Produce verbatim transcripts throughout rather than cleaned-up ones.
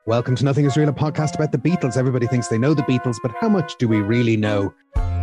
Welcome to Nothing Is Real, a podcast about the Beatles. Everybody thinks they know the Beatles, but how much do we really know?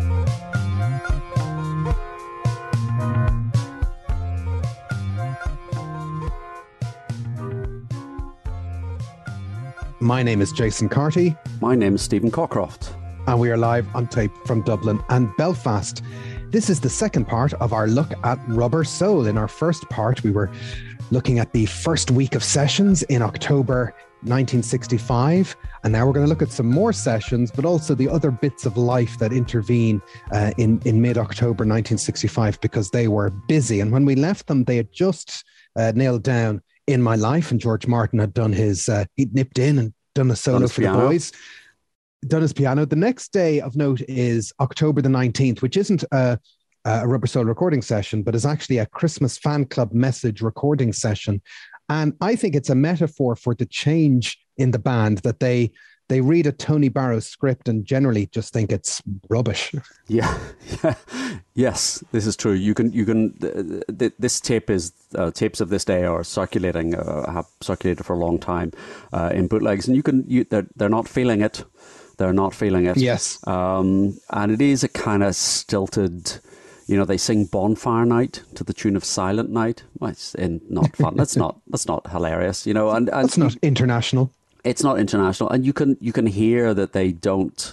My name is Jason Carty. My name is Stephen Cockcroft. And we are live on tape from Dublin and Belfast. This is the second part of our look at Rubber Soul. In our first part, we were looking at the first week of sessions in October nineteen sixty-five, and now we're going to look at some more sessions, but also the other bits of life that intervene uh, in, in mid-October nineteen sixty-five, because they were busy. And when we left them, they had just uh, nailed down In My Life, and George Martin had done his, uh, he'd nipped in and done a solo for piano. the boys, done his piano. The next day of note is October the nineteenth, which isn't a, a Rubber Soul recording session, but is actually a Christmas fan club message recording session. And I think it's a metaphor for the change in the band, that they they read a Tony Barrow script and generally just think it's rubbish. Yeah, yeah, yes, this is true. You can you can th- th- this tape is uh, tapes of this day are circulating, uh, have circulated for a long time uh, in bootlegs, and you can you they're they're not feeling it. They're not feeling it. Yes, um, and it is a kind of stilted. You know, they sing Bonfire Night to the tune of Silent Night. Well, it's in, not fun. That's not that's not hilarious. You know, and, and that's not international. It's not international, and you can you can hear that they don't.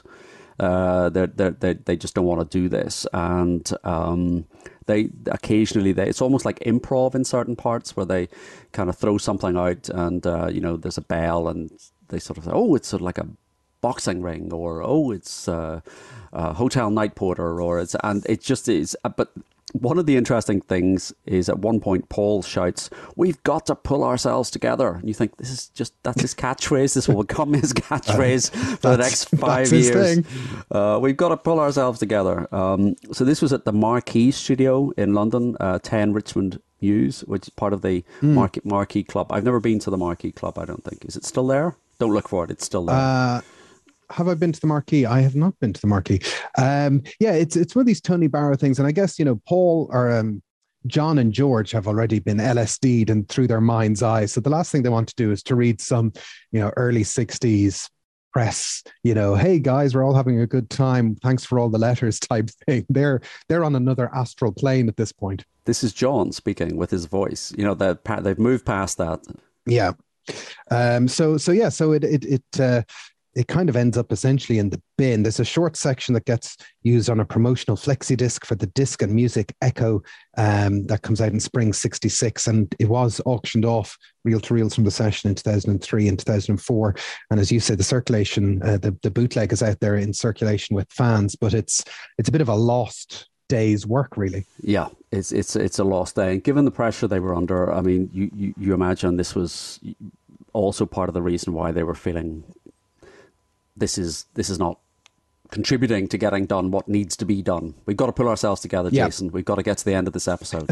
Uh, they they they just don't want to do this, and um, they occasionally they. It's almost like improv in certain parts where they kind of throw something out, and uh, you know, there's a bell, and they sort of say, "Oh, it's sort of like a boxing ring," or "Oh, it's." Uh, Uh, hotel night porter, or it's and it just is. Uh, but one of the interesting things is at one point Paul shouts, "We've got to pull ourselves together." And you think this is just that's his catchphrase. This will become his catchphrase uh, for the next five years. Uh, we've got to pull ourselves together. Um, so this was at the Marquee Studio in London, uh, ten Richmond Mews, which is part of the mm. Marquee, Marquee Club. I've never been to the Marquee Club. I don't think. Is it still there? Don't look for it. It's still there. Uh, Have I been to the Marquee? I have not been to the Marquee. Um, yeah, it's it's one of these Tony Barrow things. And I guess, you know, Paul or um, John and George have already been L S D'd and through their mind's eye. So the last thing they want to do is to read some, you know, early sixties press, you know, "Hey guys, we're all having a good time. Thanks for all the letters" type thing. They're they're on another astral plane at this point. This is John speaking with his voice. You know, that they've moved past that. Yeah. Um, so so yeah, so it it it uh, it kind of ends up essentially in the bin. There's a short section that gets used on a promotional flexi disc for the Disc and Music Echo um, that comes out in spring sixty-six, and it was auctioned off reel to reels from the session in two thousand three and two thousand four. And as you said, the circulation, uh, the the bootleg is out there in circulation with fans, but it's it's a bit of a lost day's work, really. Yeah, it's it's it's a lost day. And given the pressure they were under, I mean, you you, you imagine this was also part of the reason why they were feeling. This is this is not contributing to getting done what needs to be done. We've got to pull ourselves together, Jason. Yep. We've got to get to the end of this episode.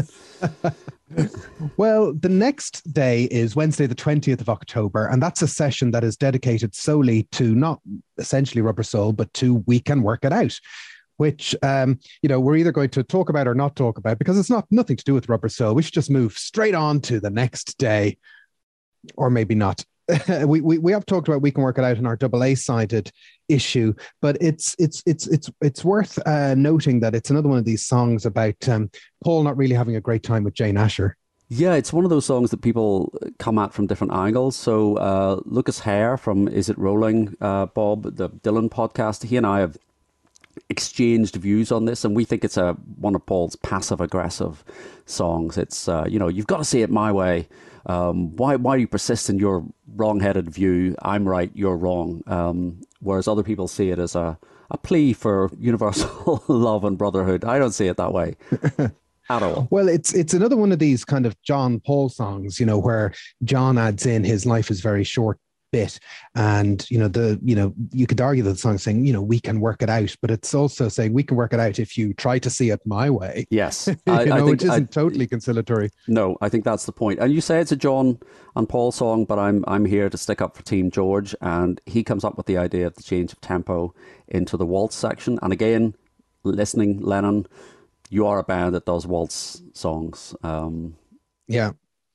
Well, the next day is Wednesday, the twentieth of October, and that's a session that is dedicated solely to not essentially Rubber Soul, but to We Can Work It Out, which, um, you know, we're either going to talk about or not talk about, because it's not nothing to do with Rubber Soul. We should just move straight on to the next day, or maybe not. we, we we have talked about We Can Work It Out in our double A-sided issue, but it's it's it's it's it's worth uh, noting that it's another one of these songs about um, Paul not really having a great time with Jane Asher. Yeah, it's one of those songs that people come at from different angles. So uh, Lucas Hare from Is It Rolling, uh, Bob, the Dylan podcast, he and I have exchanged views on this, and we think it's a one of Paul's passive-aggressive songs. It's, uh, you know, you've got to see it my way. Um, why why do you persist in your wrong-headed view? I'm right, you're wrong. Um, whereas other people see it as a, a plea for universal love and brotherhood. I don't see it that way at all. Well, it's it's another one of these kind of John Paul songs, you know, where John adds in his life is very short bit, and you know the you know you could argue that the song's saying, you know, we can work it out, but it's also saying we can work it out if you try to see it my way. Yes, I, you know, I think, which isn't I, totally conciliatory. No, I think that's the point. And you say it's a John and Paul song, but I'm I'm here to stick up for Team George, and he comes up with the idea of the change of tempo into the waltz section. And again, listening, Lennon, you are a band that does waltz songs. Um, yeah.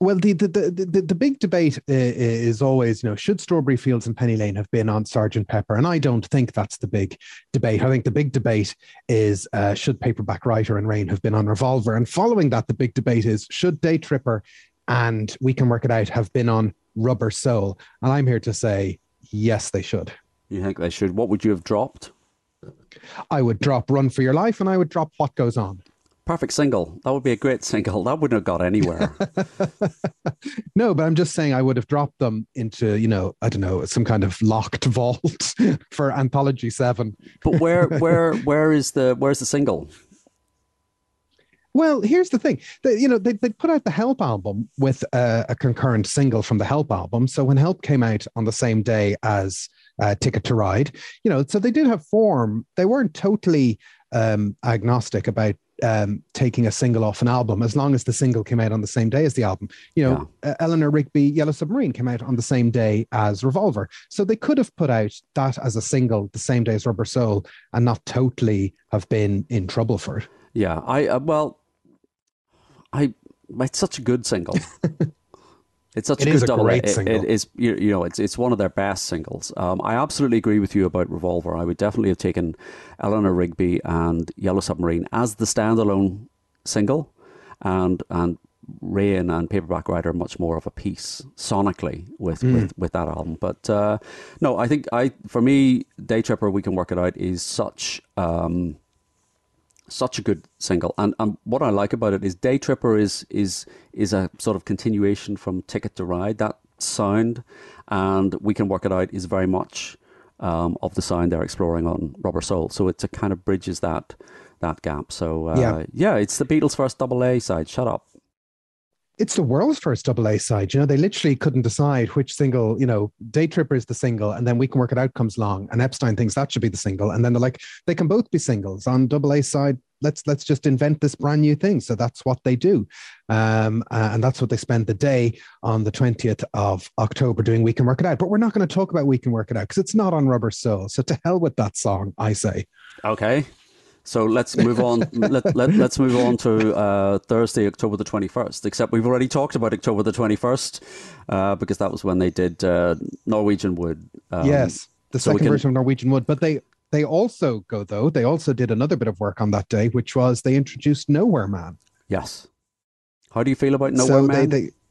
Well, the the, the the the big debate is always, you know, should Strawberry Fields and Penny Lane have been on Sergeant Pepper? And I don't think that's the big debate. I think the big debate is uh, should Paperback Writer and Rain have been on Revolver? And following that, the big debate is should Day Tripper and We Can Work It Out have been on Rubber Soul? And I'm here to say, yes, they should. You think they should? What would you have dropped? I would drop Run for Your Life and I would drop What Goes On. Perfect single. That would be a great single. That wouldn't have got anywhere. No, but I'm just saying I would have dropped them into, you know, I don't know, some kind of locked vault for Anthology seven. But where where where is the where's the single? Well, here's the thing. They, you know, they they put out the Help album with a, a concurrent single from the Help album. So when Help came out on the same day as uh, Ticket to Ride, you know, so they did have form. They weren't totally um, agnostic about um, taking a single off an album, as long as the single came out on the same day as the album. You know, yeah. uh, Eleanor Rigby, Yellow Submarine came out on the same day as Revolver. So they could have put out that as a single the same day as Rubber Soul and not totally have been in trouble for it. Yeah, I, uh, well, I, it's such a good single. It's such it a is good a double. great it, single. It is, you, you know, it's it's one of their best singles. Um, I absolutely agree with you about Revolver. I would definitely have taken Eleanor Rigby and Yellow Submarine as the standalone single, and and Rain and Paperback Writer much more of a piece sonically with mm. with, with that album. But uh, no, I think I for me, Day Tripper, We Can Work It Out is such. Um, Such a good single, and and what I like about it is Day Tripper is is is a sort of continuation from Ticket to Ride. That sound, and We Can Work It Out is very much um, of the sound they're exploring on Rubber Soul. So it kind of bridges that that gap. So uh, yeah, yeah, it's the Beatles' first double A side. Shut up. It's the world's first double A side. You know, they literally couldn't decide which single, you know, Day Tripper is the single and then We Can Work It Out comes along and Epstein thinks that should be the single. And then they're like, they can both be singles on double A side. Let's, let's just invent this brand new thing. So that's what they do. Um, uh, and that's what they spend the day on the twentieth of October doing We Can Work It Out. But we're not going to talk about We Can Work It Out because it's not on Rubber Soul. So to hell with that song, I say. Okay. So let's move on. let, let, let's move on to uh, Thursday, October the twenty-first, except we've already talked about October the twenty-first uh, because that was when they did uh, Norwegian Wood. Um, yes, the so second can... version of Norwegian Wood. But they, they also go, though, they also did another bit of work on that day, which was they introduced Nowhere Man. Yes. How do you feel about Nowhere so Man? They, they,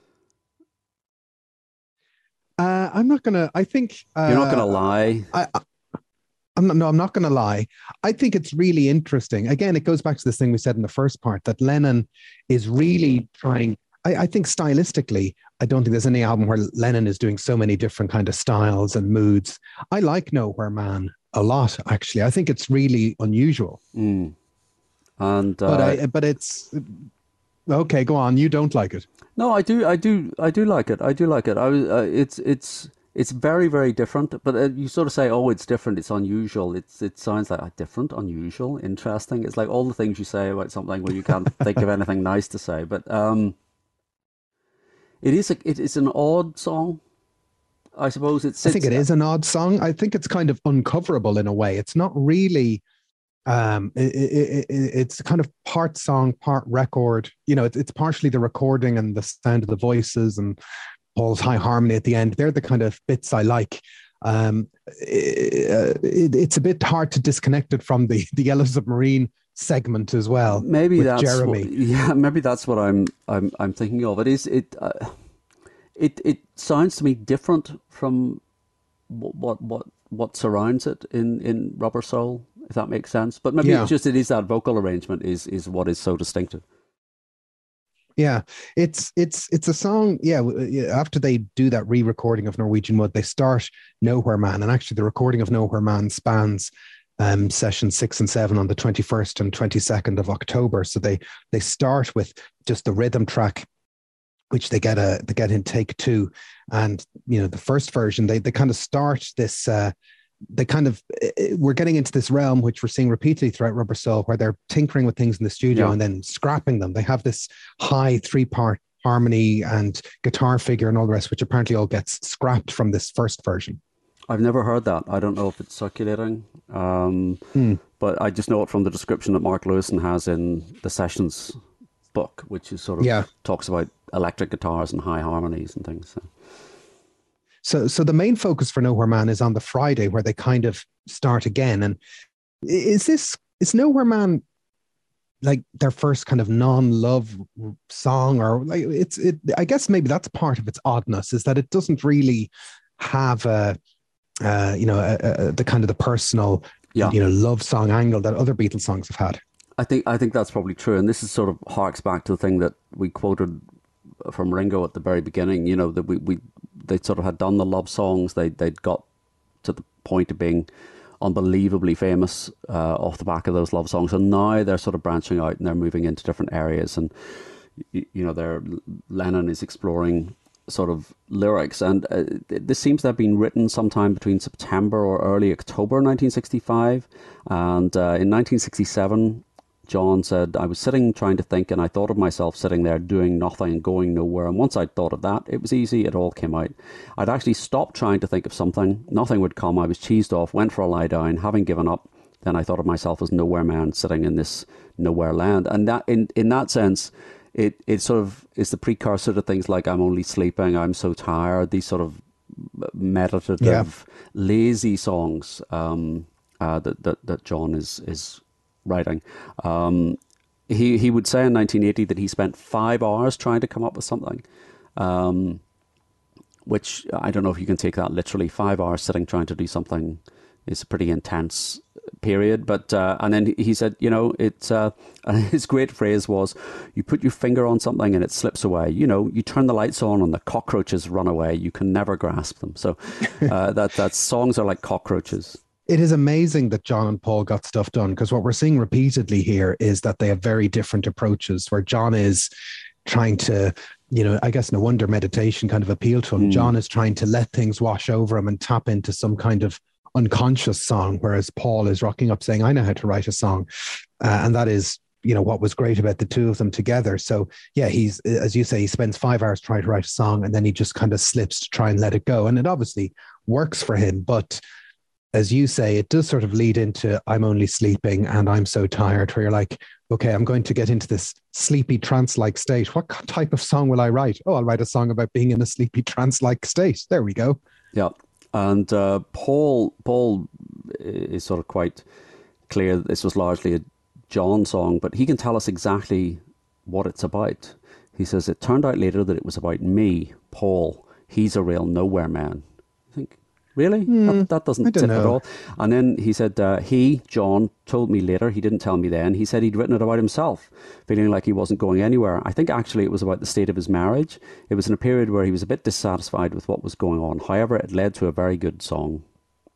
uh, I'm not going to, I think... Uh, You're not going to lie. I, I I'm not, no, I'm not going to lie. I think it's really interesting. Again, it goes back to this thing we said in the first part, that Lennon is really trying, I, I think stylistically, I don't think there's any album where Lennon is doing so many different kind of styles and moods. I like Nowhere Man a lot, actually. I think it's really unusual. Mm. And uh, but I, but it's okay. Go on. You don't like it? No, I do. I do. I do like it. I do like it. I was. Uh, it's. It's. It's very, very different, but uh, you sort of say, oh, it's different, it's unusual. It's It sounds like uh, different, unusual, interesting. It's like all the things you say about something where you can't think of anything nice to say. But um, it is a, it is an odd song, I suppose. It's. I think it is an odd song. I think it's kind of uncoverable in a way. It's not really... Um, it, it, it, it's kind of part song, part record. You know, it, it's partially the recording and the sound of the voices and Paul's high harmony at the end. They're the kind of bits I like. Um, it, it, it's a bit hard to disconnect it from the, the Yellow Submarine segment as well. Maybe with that's Jeremy. What, yeah, maybe that's what I'm I'm I'm thinking of. It is it uh, it it sounds to me different from what what what, what surrounds it in, in Rubber Soul, if that makes sense. But maybe yeah. it's just it is that vocal arrangement is is what is so distinctive. Yeah, it's it's it's a song. Yeah, after they do that re-recording of Norwegian Wood, they start Nowhere Man, and actually the recording of Nowhere Man spans um, session six and seven on the twenty-first and twenty-second of October. So they they start with just the rhythm track, which they get a they get in take two, and you know the first version they they kind of start this. Uh, They kind of, we're getting into this realm, which we're seeing repeatedly throughout Rubber Soul, where they're tinkering with things in the studio yeah. and then scrapping them. They have this high three-part harmony and guitar figure and all the rest, which apparently all gets scrapped from this first version. I've never heard that. I don't know if it's circulating, um, hmm. but I just know it from the description that Mark Lewison has in the Sessions book, which is sort of yeah. talks about electric guitars and high harmonies and things. So. So, so the main focus for Nowhere Man is on the Friday, where they kind of start again. And is this is Nowhere Man like their first kind of non-love song, or like it's it? I guess maybe that's part of its oddness, is that it doesn't really have a, uh, you know, a, a, the kind of the personal, yeah. you know, love song angle that other Beatles songs have had. I think I think that's probably true, and this is sort of harks back to the thing that we quoted from Ringo at the very beginning. You know, that we we. They sort of had done the love songs. They they'd got to the point of being unbelievably famous uh, off the back of those love songs, and now they're sort of branching out and they're moving into different areas. And you, you know, they're Lennon is exploring sort of lyrics, and uh, this seems to have been written sometime between September or early October nineteen sixty-five, and uh, in nineteen sixty-seven. John said, I was sitting trying to think, and I thought of myself sitting there doing nothing, going nowhere. And once I'd thought of that, it was easy. It all came out. I'd actually stopped trying to think of something. Nothing would come. I was cheesed off, went for a lie down, having given up. Then I thought of myself as Nowhere Man sitting in this nowhere land. And that, in, in that sense, it, it sort of is the precursor to things like I'm Only Sleeping, I'm So Tired, these sort of meditative, yeah. lazy songs um, uh, that, that, that John is is writing. Um, he he would say in nineteen eighty that he spent five hours trying to come up with something, um, which I don't know if you can take that literally. Five hours sitting trying to do something is a pretty intense period. But uh, and then he said, you know, it's uh, and his great phrase was, "You put your finger on something and it slips away. You know, you turn the lights on and the cockroaches run away. You can never grasp them." So uh, that that songs are like cockroaches. It is amazing that John and Paul got stuff done, because what we're seeing repeatedly here is that they have very different approaches, where John is trying to, you know, I guess no wonder meditation kind of appealed to him. Mm. John is trying to let things wash over him and tap into some kind of unconscious song, whereas Paul is rocking up saying, I know how to write a song. Uh, and that is, you know, what was great about the two of them together. So yeah, he's, as you say, he spends five hours trying to write a song, and then he just kind of slips to try and let it go. And it obviously works for him, but as you say, it does sort of lead into I'm Only Sleeping and I'm So Tired, where you're like, okay, I'm going to get into this sleepy trance-like state. What type of song will I write? Oh, I'll write a song about being in a sleepy trance-like state. There we go. Yeah. And uh, Paul, Paul is sort of quite clear that this was largely a John song, but he can tell us exactly what it's about. He says, it turned out later that it was about me, Paul. He's a real nowhere man. I think, really? Mm, that, that doesn't tip at all. And then he said, uh, he, John, told me later, he didn't tell me then, he said he'd written it about himself, feeling like he wasn't going anywhere. I think actually it was about the state of his marriage. It was in a period where he was a bit dissatisfied with what was going on. However, it led to a very good song.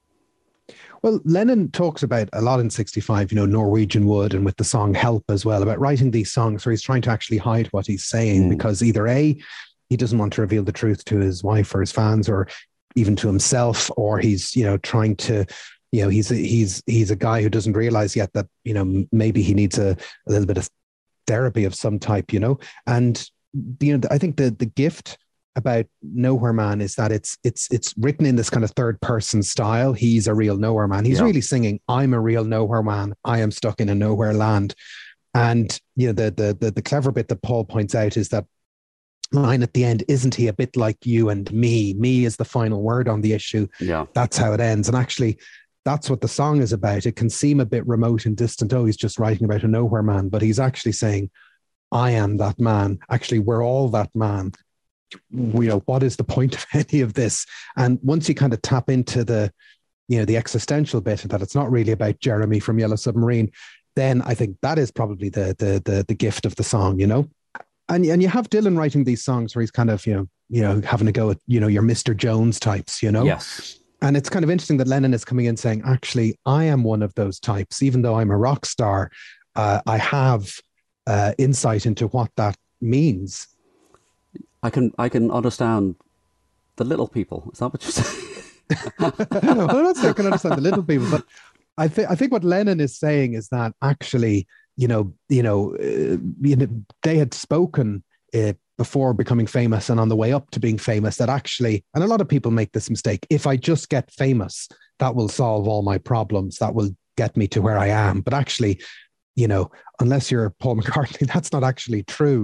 Well, Lennon talks about a lot in sixty-five, you know, Norwegian Wood, and with the song Help as well, about writing these songs where he's trying to actually hide what he's saying, mm. because either A, he doesn't want to reveal the truth to his wife or his fans, or even to himself, or he's, you know, trying to, you know, he's a, he's he's a guy who doesn't realize yet that, you know, maybe he needs a, a little bit of therapy of some type, you know. And, you know, I think the the gift about Nowhere Man is that it's it's it's written in this kind of third person style. He's a real nowhere man. He's yeah. really singing, I'm a real nowhere man. I am stuck in a nowhere land. And, you know, the the the, the clever bit that Paul points out is that line at the end, isn't he a bit like you and me? Me is the final word on the issue. Yeah. That's how it ends. And actually, that's what the song is about. It can seem a bit remote and distant. Oh, he's just writing about a nowhere man, but he's actually saying, I am that man. Actually, we're all that man. You know, what is the point of any of this? And once you kind of tap into the, you know, the existential bit, that it's not really about Jeremy from Yellow Submarine, then I think that is probably the the the, the gift of the song, you know. And and you have Dylan writing these songs where he's kind of, you know, you know, having to go at, you know, your Mister Jones types, you know. Yes. And it's kind of interesting that Lennon is coming in saying, actually, I am one of those types. Even though I'm a rock star, uh, I have uh, insight into what that means. I can I can understand the little people. Is that what you're saying? Well, I'm not saying I can understand the little people, but I think I think what Lennon is saying is that actually, you know, you know, uh, you know, they had spoken uh, before becoming famous and on the way up to being famous that actually, and a lot of people make this mistake, if I just get famous, that will solve all my problems. That will get me to where I am. But actually, you know, unless you're Paul McCartney, that's not actually true.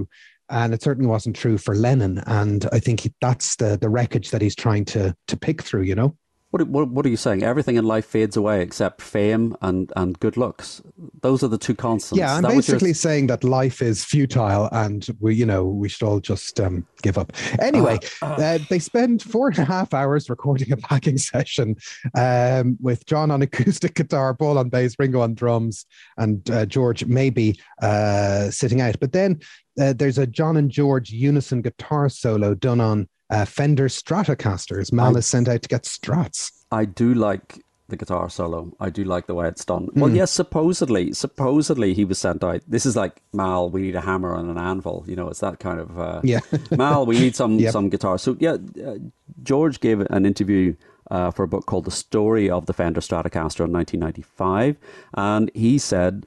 And it certainly wasn't true for Lennon. And I think he, that's the the wreckage that he's trying to to pick through, you know? What, what, what are you saying? Everything in life fades away except fame and, and good looks. Those are the two constants. Yeah, I'm basically saying that life is futile and we, you know, we should all just um, give up. Anyway, uh, uh, uh, they spend four and a half hours recording a backing session um, with John on acoustic guitar, Paul on bass, Ringo on drums, and uh, George maybe uh, sitting out. But then uh, there's a John and George unison guitar solo done on Uh, Fender Stratocasters. Mal I, is sent out to get Strats. I do like the guitar solo. I do like the way it's done. Mm. Well, yes, supposedly, supposedly he was sent out. This is like, Mal, we need a hammer and an anvil. You know, it's that kind of, uh, yeah. Mal, we need some, yep. some guitar. So yeah, uh, George gave an interview uh, for a book called The Story of the Fender Stratocaster in nineteen ninety-five. And he said,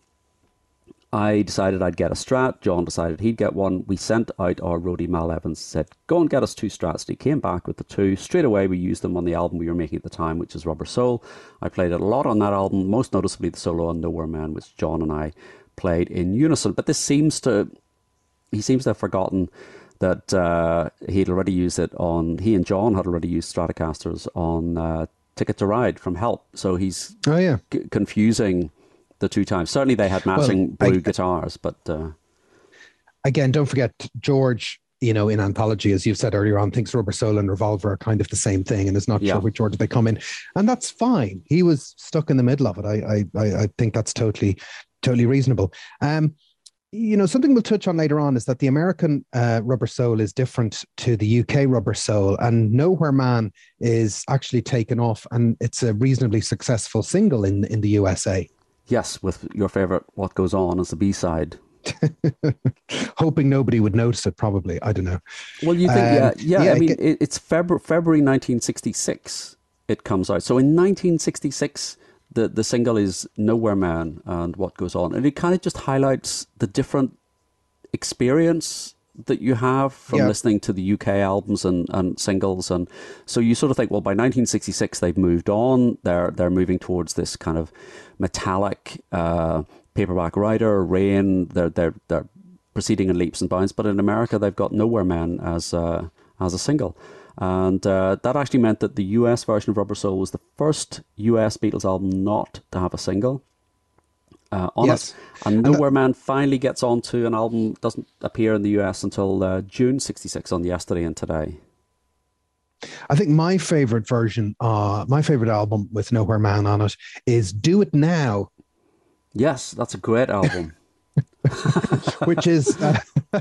I decided I'd get a Strat. John decided he'd get one. We sent out our roadie Mal Evans, said, go and get us two Strats. And he came back with the two. Straight away, we used them on the album we were making at the time, which is Rubber Soul. I played it a lot on that album, most noticeably the solo on Nowhere Man, which John and I played in unison. But this seems to, he seems to have forgotten that uh, he'd already used it on, he and John had already used Stratocasters on uh, Ticket to Ride from Help. So he's oh, yeah. c- confusing the two times. Certainly they had matching well, blue I, guitars, but uh... again, don't forget George, you know, in Anthology, as you've said earlier on, thinks Rubber Soul and Revolver are kind of the same thing and is not yeah. sure which order they come in. And that's fine. He was stuck in the middle of it. I I I think that's totally, totally reasonable. Um, you know, something we'll touch on later on is that the American uh, Rubber Soul is different to the U K Rubber Soul, and Nowhere Man is actually taken off, and it's a reasonably successful single in, in the U S A. Yes, with your favorite What Goes On as the B-side. Hoping nobody would notice it, probably. I don't know. Well, you think, um, yeah, yeah, yeah, I mean, it, it's February, February nineteen sixty-six it comes out. So in nineteen sixty-six, the, the single is Nowhere Man and What Goes On. And it kind of just highlights the different experience that you have from yeah. listening to the U K albums and, and singles. And so you sort of think, well, by nineteen sixty-six, they've moved on. They're they're moving towards this kind of metallic uh, paperback writer, Rain. They're they're they're proceeding in leaps and bounds. But in America, they've got Nowhere Man as uh, as a single, and uh, that actually meant that the U S version of Rubber Soul was the first U S Beatles album not to have a single uh, on yes. it. And Nowhere Man finally gets onto an album, doesn't appear in the U S until uh, June sixty-six on Yesterday and Today. I think my favorite version, uh, my favorite album with Nowhere Man on it is Do It Now. Yes, that's a great album. which is uh,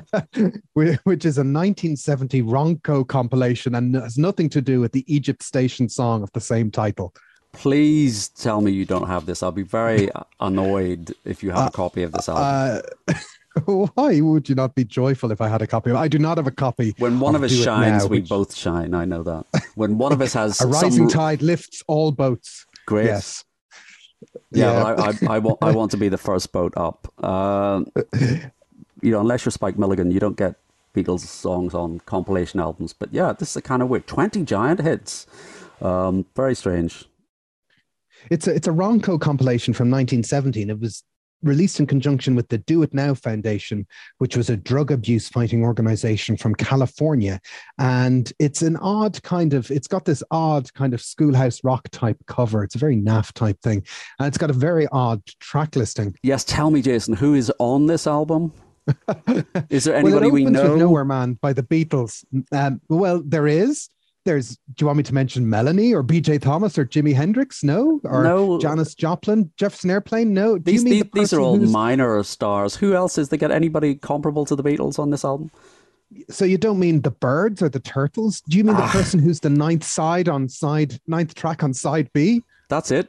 which is a nineteen seventy Ronco compilation and has nothing to do with the Egypt Station song of the same title. Please tell me you don't have this. I'll be very annoyed if you have uh, a copy of this album. Uh, Why would you not be joyful if I had a copy? I do not have a copy. When one of, of us shines, now, we which... both shine. I know that. When one of us has a rising some... tide lifts all boats. Great. Yes. Yeah, yeah. Well, I, I, I, want, I want to be the first boat up. Uh, you know, unless you're Spike Milligan, you don't get Beatles songs on compilation albums. But yeah, this is a kind of weird. twenty giant hits. Um, very strange. It's a it's a Ronco compilation from nineteen seventeen. It was released in conjunction with the Do It Now Foundation, which was a drug abuse fighting organization from California. And it's an odd kind of, it's got this odd kind of Schoolhouse Rock type cover. It's a very naff type thing. And it's got a very odd track listing. Yes, tell me, Jason, who is on this album? Is there anybody well, we know? With Nowhere Man by the Beatles. Um, well, there is. There's, do you want me to mention Melanie or B J Thomas or Jimi Hendrix? No. Or no. Janis Joplin, Jefferson Airplane? No. Do these, you mean these, the these are all who's... minor stars. Who else is there? Get anybody comparable to the Beatles on this album? So you don't mean the Birds or the Turtles? Do you mean ah. the person who's the ninth side on side, ninth track on side B? That's it.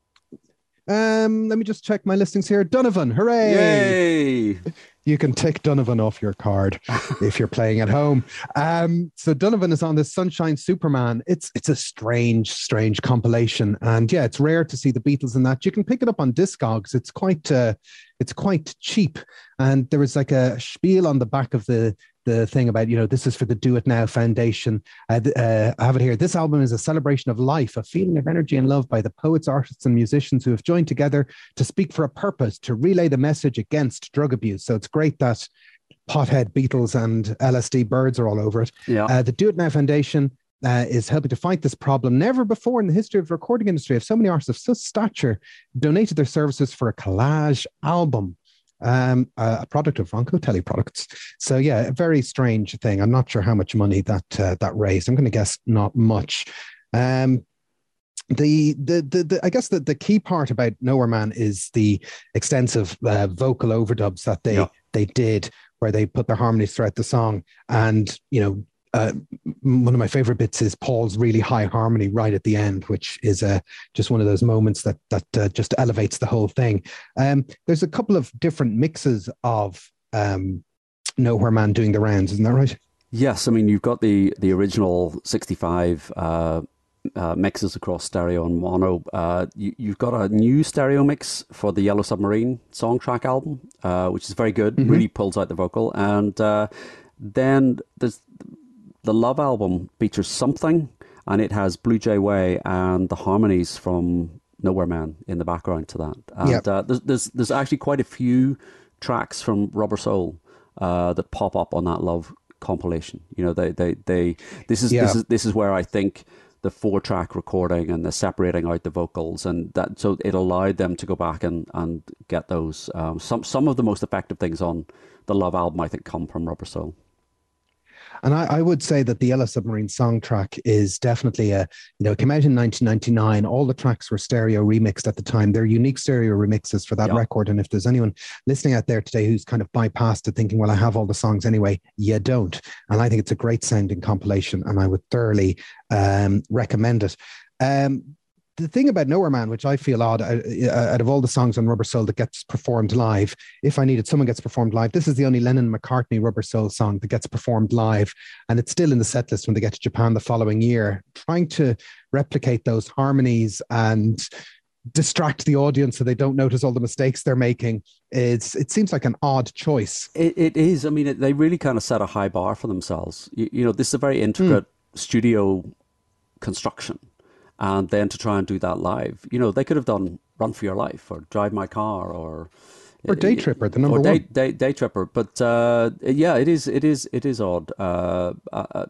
Um, let me just check my listings here. Donovan, hooray! Yay! You can tick Donovan off your card if you're playing at home. Um, so Donovan is on this Sunshine Superman. It's it's a strange, strange compilation, and yeah, it's rare to see the Beatles in that. You can pick it up on Discogs. It's quite uh, it's quite cheap, and there was like a spiel on the back of the the thing about, you know, this is for the Do It Now Foundation. Uh, uh, I have it here. This album is a celebration of life, a feeling of energy and love by the poets, artists, and musicians who have joined together to speak for a purpose, to relay the message against drug abuse. So it's great that pothead Beatles and L S D birds are all over it. Yeah. Uh, the Do It Now Foundation uh, is helping to fight this problem. Never before in the history of the recording industry have so many artists of such stature donated their services for a collage album. Um, uh, a product of Ronco Teleproducts. So yeah, a very strange thing. I'm not sure how much money that uh, that raised. I'm going to guess not much. Um, the, the the the I guess the the key part about Nowhere Man is the extensive uh, vocal overdubs that they yeah. they did, where they put their harmonies throughout the song, and you know. Uh, one of my favorite bits is Paul's really high harmony right at the end, which is uh, just one of those moments that that uh, just elevates the whole thing. Um, there's a couple of different mixes of um, Nowhere Man doing the rounds, isn't that right? Yes, I mean you've got the the original sixty-five uh, uh, mixes across stereo and mono. Uh, you, you've got a new stereo mix for the Yellow Submarine song track album, uh, which is very good. Mm-hmm. Really pulls out the vocal, and uh, then there's. The Love album features Something, and it has Blue Jay Way and the harmonies from Nowhere Man in the background to that. And yep. uh, there's, there's there's actually quite a few tracks from Rubber Soul uh, that pop up on that Love compilation. You know, they they, they this is yeah. this is this is where I think the four track recording and the separating out the vocals, and that so it allowed them to go back and, and get those. Um, some some of the most effective things on the Love album, I think, come from Rubber Soul. And I, I would say that the Yellow Submarine song track is definitely a, you know, it came out in nineteen ninety-nine. All the tracks were stereo remixed at the time. They're unique stereo remixes for that yep. record. And if there's anyone listening out there today who's kind of bypassed it thinking, well, I have all the songs anyway, you don't. And I think it's a great sounding compilation, and I would thoroughly um, recommend it. Um, The thing about Nowhere Man, which I feel odd, out of all the songs on Rubber Soul that gets performed live, if I needed someone gets performed live, this is the only Lennon-McCartney Rubber Soul song that gets performed live, and it's still in the set list when they get to Japan the following year. Trying to replicate those harmonies and distract the audience so they don't notice all the mistakes they're making, it's it seems like an odd choice. It, it is. I mean, it, they really kind of set a high bar for themselves. You, you know, this is a very intricate mm. studio construction. And then to try and do that live, you know, they could have done Run for Your Life or Drive My Car or or Day Tripper, the number or day, one. Day, Day Tripper. But uh, yeah, it is, it is, it is odd. Uh, uh,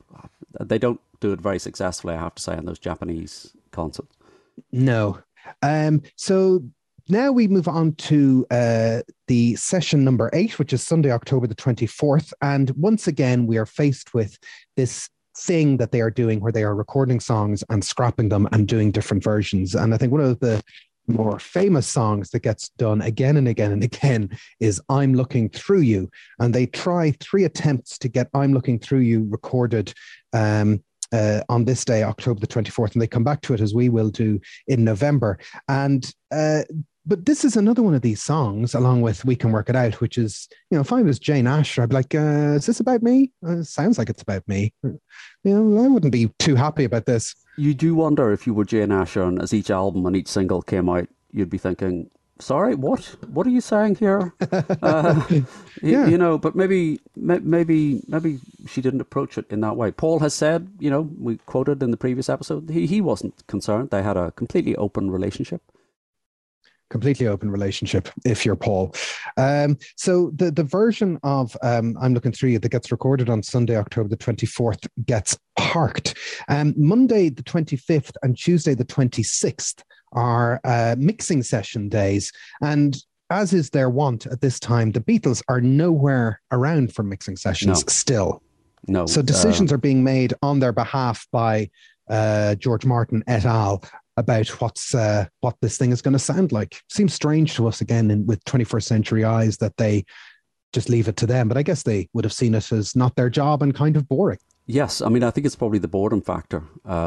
they don't do it very successfully, I have to say, in those Japanese concerts. No. Um, so now we move on to uh, the session number eight, which is Sunday, October the twenty-fourth, and once again we are faced with this thing that they are doing where they are recording songs and scrapping them and doing different versions. And I think one of the more famous songs that gets done again and again and again is I'm Looking Through You. And they try three attempts to get I'm Looking Through You recorded um, uh, on this day, October the twenty-fourth. And they come back to it, as we will do in November. And uh, But this is another one of these songs, along with We Can Work It Out, which is, you know, if I was Jane Asher, I'd be like, uh, is this about me? Uh, it sounds like it's about me. You know, I wouldn't be too happy about this. You do wonder if you were Jane Asher and as each album and each single came out, you'd be thinking, sorry, what? What are you saying here? Uh, yeah. You know, but maybe, maybe, maybe she didn't approach it in that way. Paul has said, you know, we quoted in the previous episode, he, he wasn't concerned. They had a completely open relationship. Completely open relationship, if you're Paul. Um, so the, the version of um, I'm Looking Through You that gets recorded on Sunday, October the twenty-fourth, gets parked. Um, Monday the twenty-fifth and Tuesday the twenty-sixth are uh, mixing session days. And as is their wont at this time, the Beatles are nowhere around for mixing sessions no. still. No. So decisions uh... are being made on their behalf by uh, George Martin et al. About what's uh, what this thing is going to sound like. Seems strange to us again in, with twenty-first century eyes that they just leave it to them. But I guess they would have seen it as not their job and kind of boring. Yes, I mean, I think it's probably the boredom factor.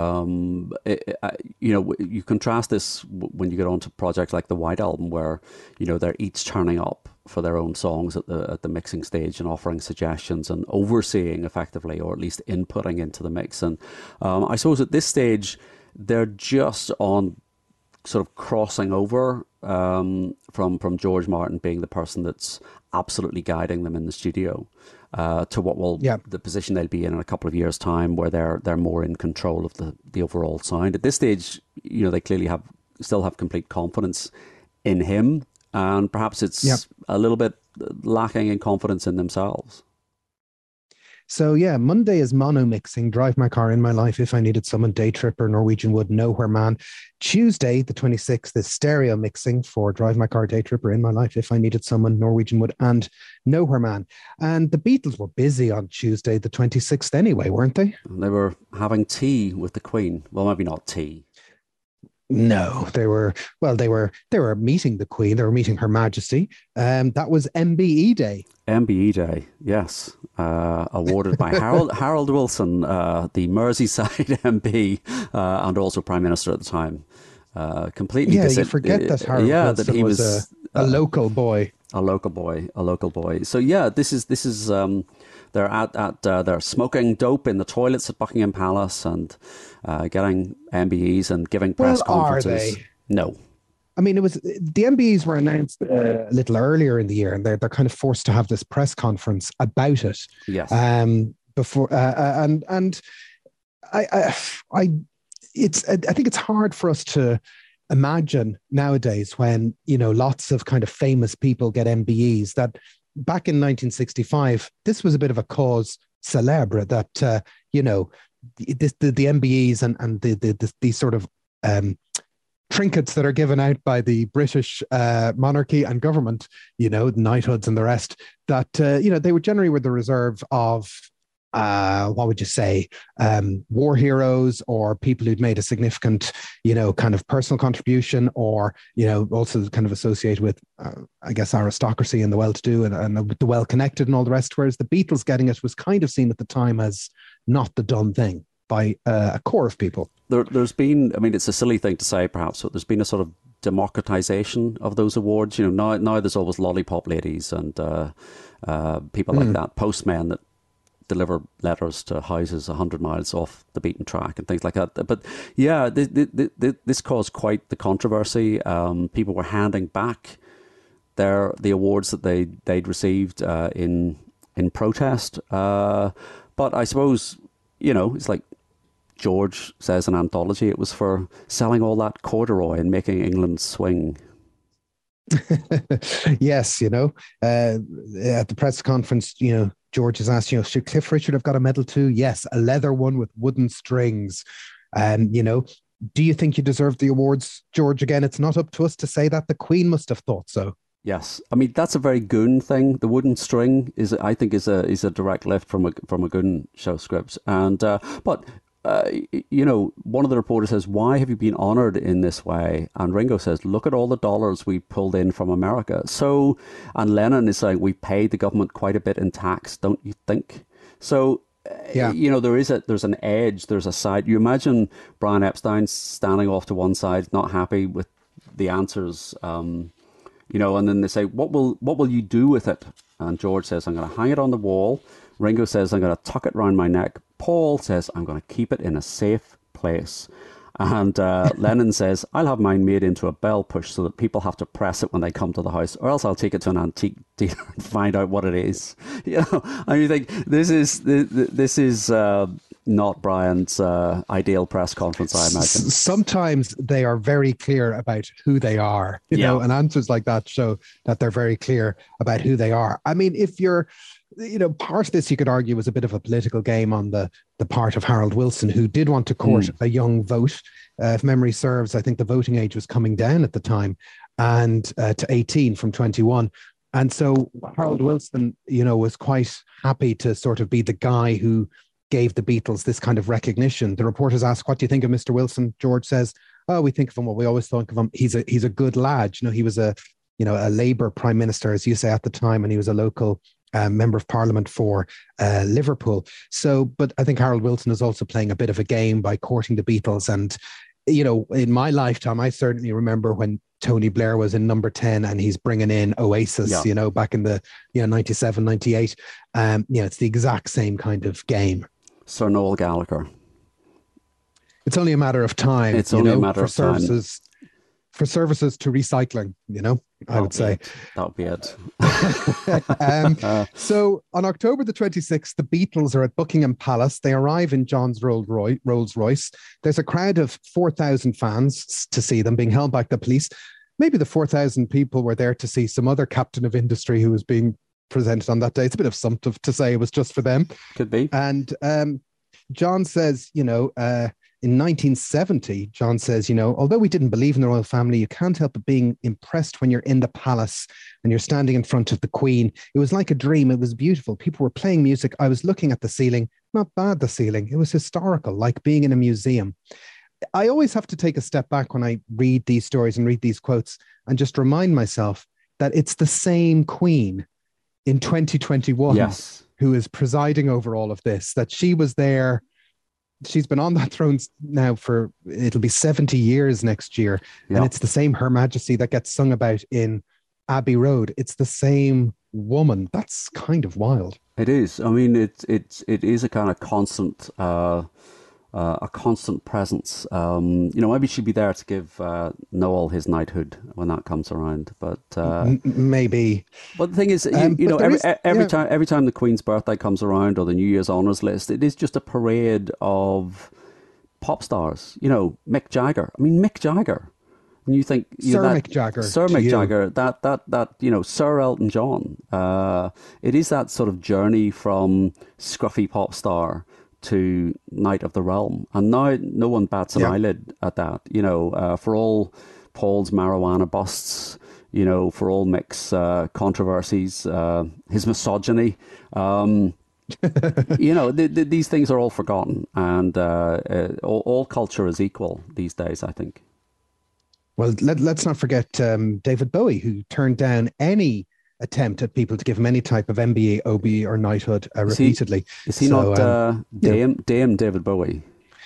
Um, it, it, you know, you contrast this when you get onto projects like the White Album, where you know they're each turning up for their own songs at the at the mixing stage and offering suggestions and overseeing effectively, or at least inputting into the mix. And um, I suppose at this stage, they're just on sort of crossing over um, from from George Martin being the person that's absolutely guiding them in the studio uh, to what will yeah. the position they'll be in in a couple of years' time, where they're they're more in control of the the overall sound. At this stage, you know, they clearly have still have complete confidence in him, and perhaps it's yep. a little bit lacking in confidence in themselves. So yeah, Monday is mono mixing, drive my car in my life if I needed someone, day tripper, Norwegian Wood, nowhere man. Tuesday, the twenty-sixth, is stereo mixing for drive my car, day tripper, in my life if I needed someone, Norwegian Wood, and nowhere man. And the Beatles were busy on Tuesday, the twenty-sixth anyway, weren't they? They were having tea with the Queen. Well, maybe not tea. No, they were, well, they were, they were meeting the Queen. They were meeting Her Majesty. Um, that was M B E Day. M B E Day, yes. Uh, awarded by Harold Harold Wilson, uh, the Merseyside M P, uh, and also Prime Minister at the time. Uh, completely Yeah, dis- you forget that Harold yeah, Wilson that he was, was a, a uh, local boy. A local boy, a local boy. So yeah, this is this is um, they're at at uh, they're smoking dope in the toilets at Buckingham Palace and uh, getting M B Es and giving press Well, are conferences. they? No. I mean, it was the M B Es were announced uh, a little earlier in the year, and they're they're kind of forced to have this press conference about it. Yes. Um. Before uh, uh, and and I I I it's I think it's hard for us to imagine nowadays when you know lots of kind of famous people get M B Es that back in nineteen sixty-five this was a bit of a cause célèbre that uh, you know this, the the M B Es and and the the, the these sort of um. trinkets that are given out by the British uh, monarchy and government, you know, knighthoods and the rest, that, uh, you know, they were generally were the reserve of, uh, what would you say, um, war heroes or people who'd made a significant, you know, kind of personal contribution or, you know, also kind of associated with, uh, I guess, aristocracy and the well-to-do and, and the well-connected and all the rest, whereas the Beatles getting it was kind of seen at the time as not the done thing by uh, a core of people. There, there's been, I mean, it's a silly thing to say perhaps, but there's been a sort of democratization of those awards. You know, now now there's always lollipop ladies and uh, uh, people like mm. that, postmen that deliver letters to houses a hundred miles off the beaten track and things like that. But yeah, th- th- th- this caused quite the controversy. Um, people were handing back their the awards that they they'd received uh, in in protest. Uh, but I suppose, you know, it's like George says in Anthology, it was for selling all that corduroy and making England swing. Yes, you know, uh, at the press conference, you know, George is asked, you know, should Cliff Richard have got a medal too? Yes, a leather one with wooden strings. And, um, you know, do you think you deserve the awards, George? Again, it's not up to us to say that. The Queen must have thought so. Yes, I mean that's a very Goon thing. The wooden string is, I think, is a is a direct lift from a from a Goon show script. And uh, but. Uh, you know, one of the reporters says, why have you been honored in this way? And Ringo says, look at all the dollars we pulled in from America. So, and Lennon is saying, we paid the government quite a bit in tax, don't you think? So, yeah. you know, there is a, there's an edge, there's a side. You imagine Brian Epstein standing off to one side, not happy with the answers, um, you know, and then they say, what will, what will you do with it? And George says, I'm going to hang it on the wall. Ringo says, I'm going to tuck it round my neck. Paul says, I'm going to keep it in a safe place. And uh, Lennon says, I'll have mine made into a bell push so that people have to press it when they come to the house, or else I'll take it to an antique dealer and find out what it is. You know, I mean, think this is this is uh, not Brian's uh, ideal press conference, I imagine. Sometimes they are very clear about who they are, you yeah. know, and answers like that show that they're very clear about who they are. I mean, if you're, you know, part of this you could argue was a bit of a political game on the the part of Harold Wilson, who did want to court mm. a young vote. Uh, if memory serves, I think the voting age was coming down at the time, and uh, to eighteen from twenty-one. And so Harold Wilson, you know, was quite happy to sort of be the guy who gave the Beatles this kind of recognition. The reporters asked, "What do you think of Mister Wilson?" George says, "Oh, we think of him what we always think of him. He's a he's a good lad. You know, he was a you know a Labour prime minister, as you say, at the time, and he was a local." Um, member of Parliament for uh, Liverpool. So, but I think Harold Wilson is also playing a bit of a game by courting the Beatles. And, you know, in my lifetime, I certainly remember when Tony Blair was in number ten and he's bringing in Oasis, yeah. you know, back in the, you know, ninety-seven, ninety-eight. Um, you know, it's the exact same kind of game. Sir Noel Gallagher. It's only a matter of time. It's only know, a matter for of services, time. For services to recycling, you know, I would say. That would be it. um, so on October the twenty-sixth, the Beatles are at Buckingham Palace. They arrive in John's Rolls Royce. There's a crowd of four thousand fans to see them being held by the police. maybe the four thousand people were there to see some other captain of industry who was being presented on that day. It's a bit of something to say it was just for them. Could be. And um, John says, you know, uh, in nineteen seventy, John says, you know, although we didn't believe in the royal family, you can't help but being impressed when you're in the palace and you're standing in front of the Queen. It was like a dream. It was beautiful. People were playing music. I was looking at the ceiling. Not bad, the ceiling. It was historical, like being in a museum. I always have to take a step back when I read these stories and read these quotes and just remind myself that it's the same Queen in twenty twenty-one Yes. who is presiding over all of this, that she was there. She's been on that throne now for, it'll be seventy years next year. Yeah. And it's the same Her Majesty that gets sung about in Abbey Road. It's the same woman. That's kind of wild. It is. I mean, it's it's it is a kind of constant, uh, uh, a constant presence. Um, you know, maybe she'd be there to give uh, Noel his knighthood when that comes around. But uh, M- maybe. But the thing is, you, Um, you but know, there every, is- every yeah. time every time the Queen's birthday comes around or the New Year's honours list, it is just a parade of pop stars. You know, Mick Jagger. I mean, Mick Jagger. And you think you Sir know, that, Mick Jagger, Sir to Mick you. Jagger, that that that you know, Sir Elton John. Uh, it is that sort of journey from scruffy pop star to Knight of the Realm, and now no one bats an Yeah. eyelid at that. You know, uh, for all Paul's marijuana busts, you know, for all Mick's uh, controversies, uh, his misogyny. Um, you know, th- th- these things are all forgotten, and uh, uh, all, all culture is equal these days, I think. Well, let, let's not forget um, David Bowie, who turned down any attempt at people to give him any type of M B E, O B E, or knighthood uh, Is he- repeatedly. Is he So, not um, uh, Dame, Dame David Bowie?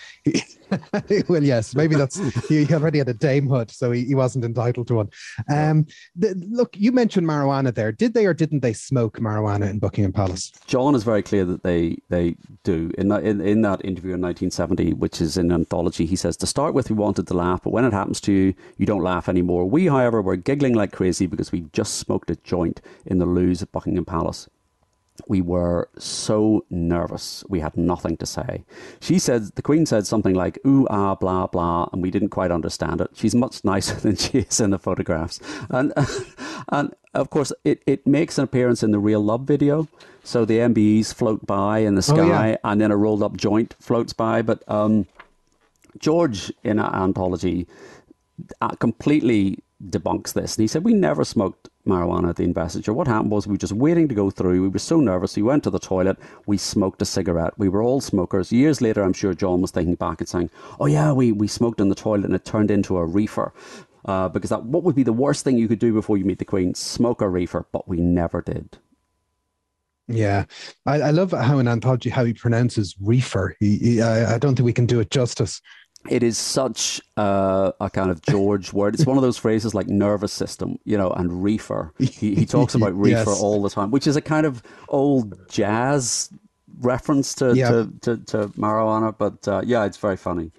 well, yes, maybe that's he already had a damehood, so he, he wasn't entitled to one. Um, the, look, you mentioned marijuana there. Did they or didn't they smoke marijuana in Buckingham Palace? John is very clear that they they do. In that in, in that interview in nineteen seventy, which is an anthology, he says, to start with, we wanted to laugh, but when it happens to you, you don't laugh anymore. We, however, were giggling like crazy because we just smoked a joint in the loos at Buckingham Palace. We were so nervous. We had nothing to say. She said, the Queen said something like, ooh, ah, blah, blah, and we didn't quite understand it. She's much nicer than she is in the photographs. And, and of course, it, it makes an appearance in the Real Love video. So the M B Es float by in the sky, Oh, yeah. and then a rolled up joint floats by. But um, George, in an anthology, uh, completely debunks this. And he said, we never smoked marijuana at the investiture. What happened was we were just waiting to go through. We were so nervous. We went to the toilet. We smoked a cigarette. We were all smokers. Years later, I'm sure John was thinking back and saying, oh yeah, we, we smoked in the toilet and it turned into a reefer. Uh, because that what would be the worst thing you could do before you meet the Queen? Smoke a reefer. But we never did. Yeah, I, I love how in anthology how he pronounces reefer. He, he, I, I don't think we can do it justice. It is such uh, a kind of George word. It's one of those phrases like nervous system, you know, and reefer. He, he talks about reefer Yes. all the time, which is a kind of old jazz reference to, Yeah. to, to, to marijuana. But uh, yeah, it's very funny.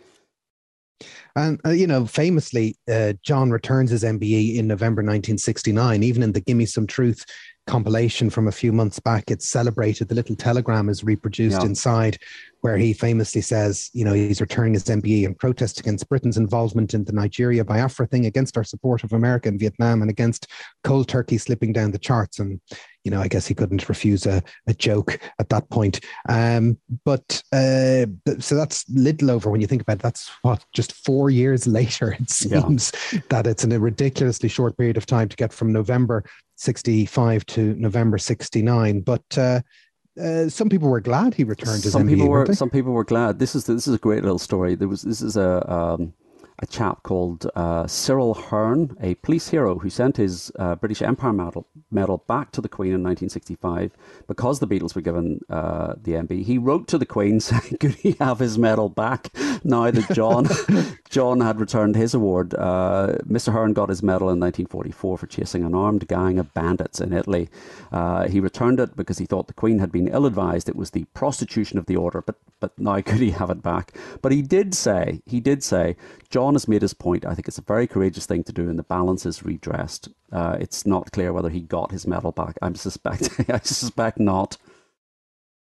And, uh, you know, famously, uh, John returns his M B E in November nineteen sixty-nine. Even in the Gimme Some Truth compilation from a few months back, it's celebrated. The little telegram is reproduced Yeah. inside, where he famously says, you know, he's returning his M B E in protest against Britain's involvement in the Nigeria Biafra thing, against our support of America and Vietnam, and against cold turkey slipping down the charts. And, you know, I guess he couldn't refuse a, a joke at that point. Um, but uh, th- so that's little over when you think about it. That's what, just four years later, it Yeah. seems that it's in a ridiculously short period of time to get from November sixty-five to November sixty-nine. But uh, uh, some people were glad he returned his Some M B E, people weren't were they? some people were glad. This is this is a great little story. There was this is a um, a chap called uh, Cyril Hearn, a police hero who sent his uh, British Empire medal medal back to the Queen in nineteen sixty-five because the Beatles were given uh, the M B. He wrote to the Queen saying, "Could he have his medal back now that John John had returned his award?" Uh, Mister Hearn got his medal in nineteen forty-four for chasing an armed gang of bandits in Italy. Uh, he returned it because he thought the Queen had been ill-advised. It was the prostitution of the order, but but now could he have it back? But he did say, he did say, John has made his point. I think it's a very courageous thing to do, and the balance is redressed. Uh, it's not clear whether he got his medal back. I'm suspect, I suspect not.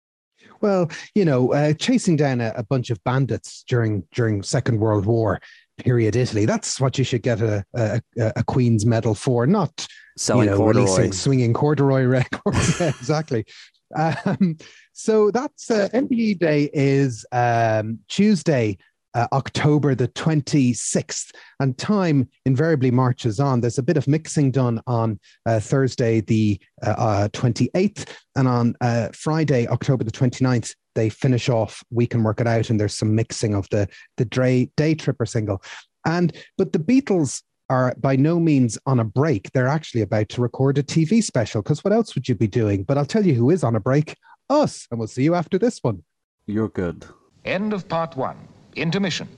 Well, you know, uh, chasing down a, a bunch of bandits during during Second World War, period Italy. That's what you should get a, a, a Queen's medal for, not selling you know, corduroy. releasing swinging corduroy records. Yeah, exactly. Um, so that's uh, M P E Day is um, Tuesday, uh, October the twenty-sixth, and time invariably marches on. There's a bit of mixing done on uh, Thursday the uh, uh, twenty-eighth, and on uh, Friday, October the twenty-ninth, they finish off We Can Work It Out, and there's some mixing of the the Dre, Day Tripper single. And but the Beatles are by no means on a break. They're actually about to record a T V special, because what else would you be doing? But I'll tell you who is on a break, us, and we'll see you after this one. You're good. End of part one. Intermission.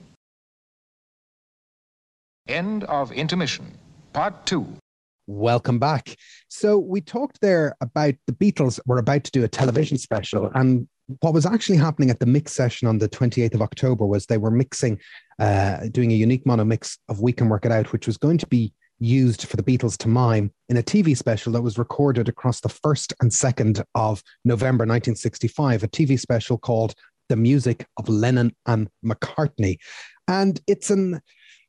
End of intermission. Part two. Welcome back. So we talked there about the Beatles were about to do a television special, and what was actually happening at the mix session on the twenty-eighth of October was they were mixing, uh, doing a unique mono mix of We Can Work It Out, which was going to be used for the Beatles to mime in a T V special that was recorded across the first and second of November nineteen sixty-five, a T V special called The Music of Lennon and McCartney. And it's an,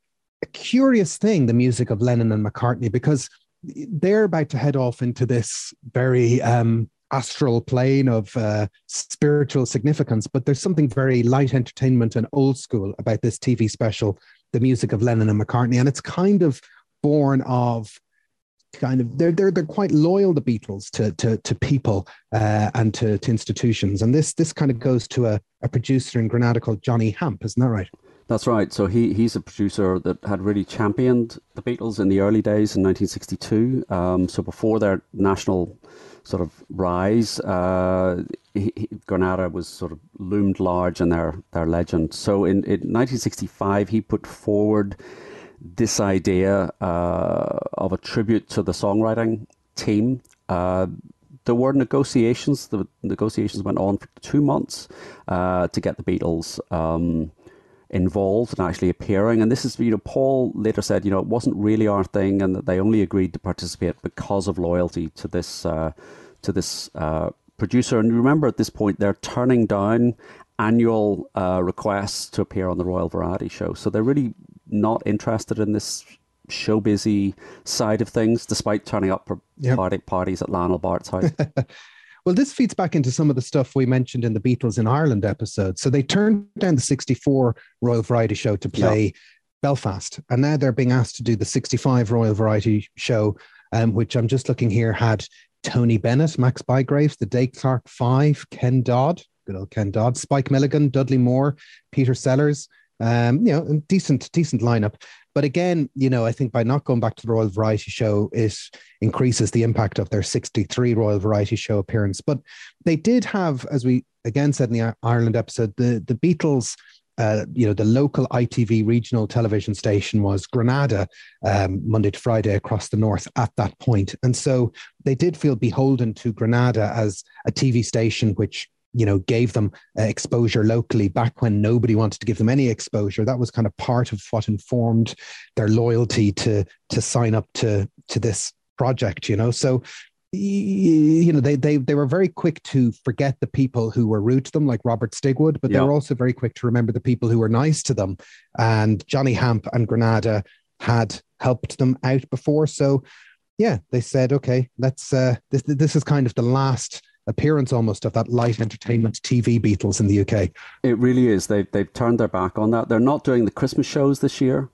a curious thing, the music of Lennon and McCartney, because they're about to head off into this very um, astral plane of uh, spiritual significance, but there's something very light entertainment and old school about this T V special, The Music of Lennon and McCartney. And it's kind of born of kind of, they're they're they're quite loyal, the Beatles, to to to people uh, and to, to institutions. And this this kind of goes to a, a producer in Granada called Johnny Hamp, isn't that right? That's right. So he he's a producer that had really championed the Beatles in the early days in nineteen sixty-two. Um, so before their national sort of rise, uh, he, he, Granada was sort of loomed large in their, their legend. So in, in nineteen sixty-five, he put forward this idea uh, of a tribute to the songwriting team. Uh, there were negotiations. The negotiations went on for two months uh, to get the Beatles um, involved and actually appearing. And this is, you know, Paul later said, you know, it wasn't really our thing, and that they only agreed to participate because of loyalty to this uh, to this uh, producer. And remember, at this point, they're turning down annual uh, requests to appear on the Royal Variety Show. So they're really not interested in this showbizy side of things, despite turning up for yep. party parties at Lionel Bart's house. Well, this feeds back into some of the stuff we mentioned in the Beatles in Ireland episode. So they turned down the sixty-four Royal Variety Show to play yep. Belfast, and now they're being asked to do the sixty-five Royal Variety Show, um, which I'm just looking here had Tony Bennett, Max Bygraves, the Day Clark Five, Ken Dodd, good old Ken Dodd, Spike Milligan, Dudley Moore, Peter Sellers. Um, you know, a decent, decent lineup. But again, you know, I think by not going back to the Royal Variety Show, it increases the impact of their sixty-three Royal Variety Show appearance. But they did have, as we again said in the Ireland episode, the, the Beatles, uh, you know, the local I T V regional television station was Granada, um, Monday to Friday across the north at that point. And so they did feel beholden to Granada as a T V station which, you know, gave them uh, exposure locally back when nobody wanted to give them any exposure. That was kind of part of what informed their loyalty to to sign up to to this project, you know. So, you know, they they they were very quick to forget the people who were rude to them, like Robert Stigwood, but yeah. they were also very quick to remember the people who were nice to them. And Johnny Hamp and Granada had helped them out before. So, yeah, they said, okay, let's, uh, this this is kind of the last appearance almost of that light entertainment T V Beatles in the U K. It really is. They've, they've turned their back on that. They're not doing the Christmas shows this year.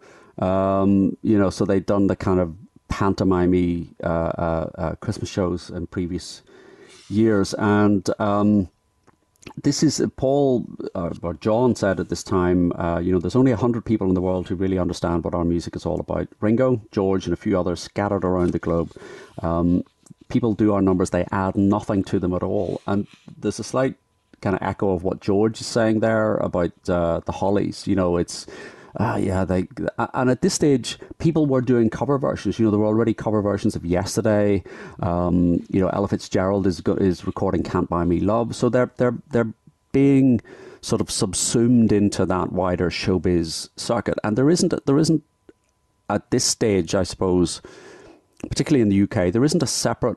Um, you know, so they've done the kind of pantomime uh, uh, uh, Christmas shows in previous years. And um, this is, Paul uh, or John said at this time, uh, you know, there's only one hundred people in the world who really understand what our music is all about. Ringo, George, and a few others scattered around the globe. Um, people do our numbers, they add nothing to them at all. And there's a slight kind of echo of what George is saying there about uh, the Hollies. You know, it's, uh, yeah, they, and at this stage, people were doing cover versions. You know, there were already cover versions of Yesterday. Um, you know, Ella Fitzgerald is is recording Can't Buy Me Love. So they're, they're, they're being sort of subsumed into that wider showbiz circuit. And there isn't, there isn't at this stage, I suppose, particularly in the U K, there isn't a separate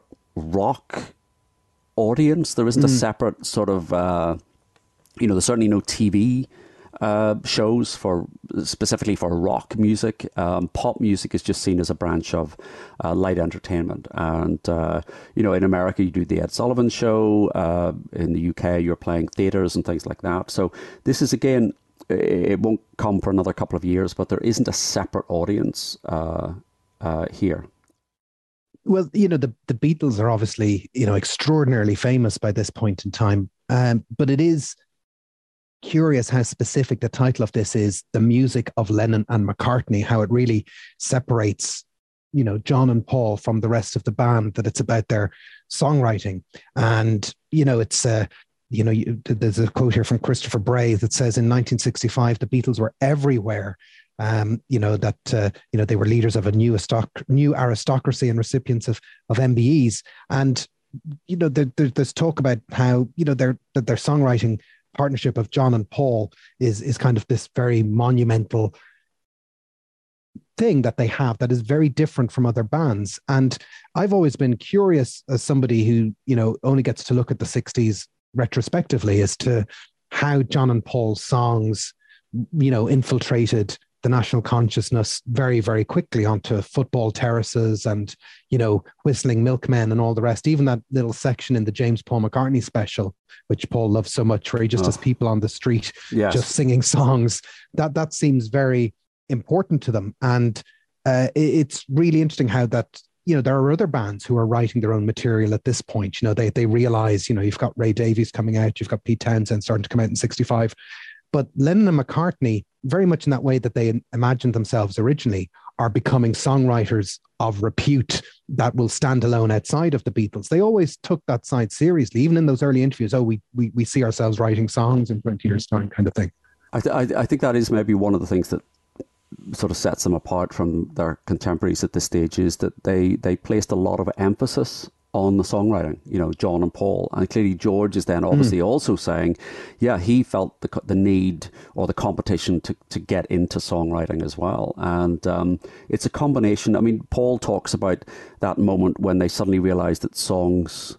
rock audience. There isn't mm. a separate sort of, uh, you know, there's certainly no T V uh, shows for specifically for rock music. Um, pop music is just seen as a branch of uh, light entertainment. And, uh, you know, in America, you do the Ed Sullivan Show. Uh, in the U K, you're playing theatres and things like that. So this is, again, it won't come for another couple of years, but there isn't a separate audience uh, uh, here. Well, you know, the, the Beatles are obviously, you know, extraordinarily famous by this point in time. Um, but it is curious how specific the title of this is, The Music of Lennon and McCartney, how it really separates, you know, John and Paul from the rest of the band, that it's about their songwriting. And, you know, it's, uh, you know, you, there's a quote here from Christopher Bray that says in nineteen sixty-five, the Beatles were everywhere. Um, you know, that, uh, you know, they were leaders of a new, astoc- new aristocracy and recipients of, of M B Es. And, you know, there, there, there's talk about how, you know, their, their songwriting partnership of John and Paul is, is kind of this very monumental thing that they have that is very different from other bands. And I've always been curious, as somebody who, you know, only gets to look at the sixties retrospectively, as to how John and Paul's songs, you know, infiltrated the national consciousness very, very quickly onto football terraces and, you know, whistling milkmen and all the rest. Even that little section in the James Paul McCartney special, which Paul loves so much, where he just oh. has people on the street yes. just singing songs. That that seems very important to them. And uh, it, it's really interesting how that, you know, there are other bands who are writing their own material at this point. You know, they they realize, you know, you've got Ray Davies coming out, you've got Pete Townsend starting to come out in sixty-five. But Lennon and McCartney, very much in that way that they imagined themselves originally, are becoming songwriters of repute that will stand alone outside of the Beatles. They always took that side seriously, even in those early interviews. Oh, we we, we see ourselves writing songs in twenty years' time, kind of thing. I, th- I think that is maybe one of the things that sort of sets them apart from their contemporaries at this stage, is that they, they placed a lot of emphasis on the songwriting, you know, John and Paul. And clearly George is then obviously mm. also saying, yeah, he felt the the need or the competition to, to get into songwriting as well. And um, it's a combination. I mean, Paul talks about that moment when they suddenly realized that songs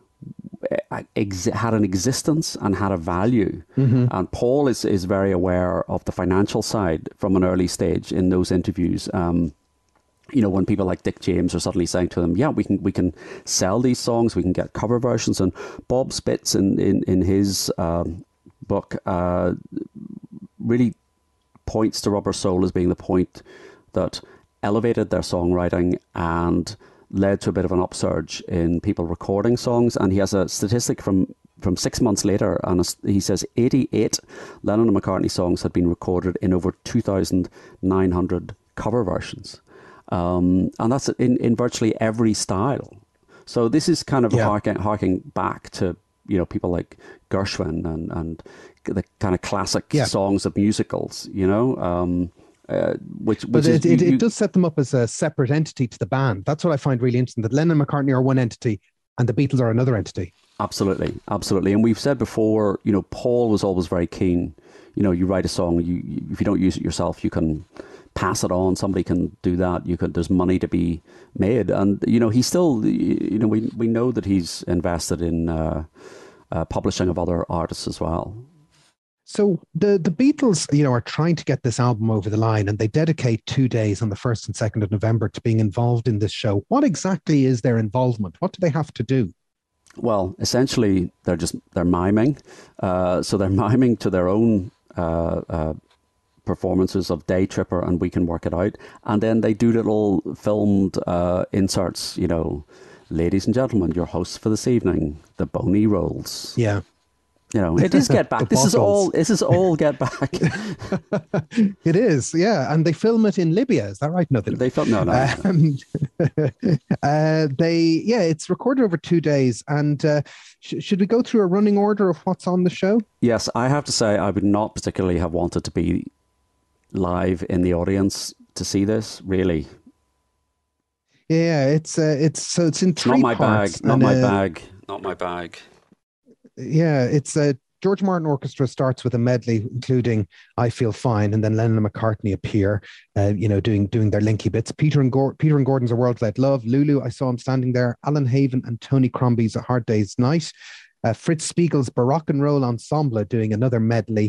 ex- had an existence and had a value. Mm-hmm. And Paul is, is very aware of the financial side from an early stage in those interviews. Um, You know, when people like Dick James are suddenly saying to them, yeah, we can we can sell these songs, we can get cover versions. And Bob Spitz in, in, in his um, book uh, really points to Rubber Soul as being the point that elevated their songwriting and led to a bit of an upsurge in people recording songs. And he has a statistic from, from six months later, and he says eighty-eight Lennon and McCartney songs had been recorded in over two thousand nine hundred cover versions. Um, and that's in, in virtually every style. So this is kind of yeah. harking, harking back to, you know, people like Gershwin and, and the kind of classic yeah. songs of musicals, you know, um, uh, which, which but is, it, it, you, it does set them up as a separate entity to the band. That's what I find really interesting, that Lennon and McCartney are one entity and the Beatles are another entity. Absolutely, absolutely. And we've said before, you know, Paul was always very keen. You know, you write a song, you, you if you don't use it yourself, you can pass it on. Somebody can do that. You could. There's money to be made, and you know, he's still. You know, we we know that he's invested in uh, uh, publishing of other artists as well. So the the Beatles, you know, are trying to get this album over the line, and they dedicate two days on the first and second of November to being involved in this show. What exactly is their involvement? What do they have to do? Well, essentially, they're just they're miming. Uh, so they're miming to their own uh, uh, performances of Day Tripper and We Can Work It Out, and then they do little filmed uh, inserts. You know, ladies and gentlemen, your hosts for this evening, the Boney Rolls. Yeah. You know, it is Get Back. This is all. This is all Get Back. It is, yeah, and they film it in Libya. Is that right? No, they, they film no, no. Um, uh, they, yeah, it's recorded over two days. And uh, sh- should we go through a running order of what's on the show? Yes, I have to say, I would not particularly have wanted to be live in the audience to see this. Really. Yeah, it's uh, it's so it's in three not my parts. bag. Not and, my uh, bag. Not my bag. Yeah, it's a uh, George Martin Orchestra starts with a medley, including "I Feel Fine," and then Lennon and McCartney appear, uh, you know, doing doing their linky bits. Peter and Gor- Peter and Gordon's "A World Without Love," Lulu, I Saw Him Standing There, Alan Haven and Tony Crombie's "A Hard Day's Night," uh, Fritz Spiegel's Baroque and Roll Ensemble doing another medley,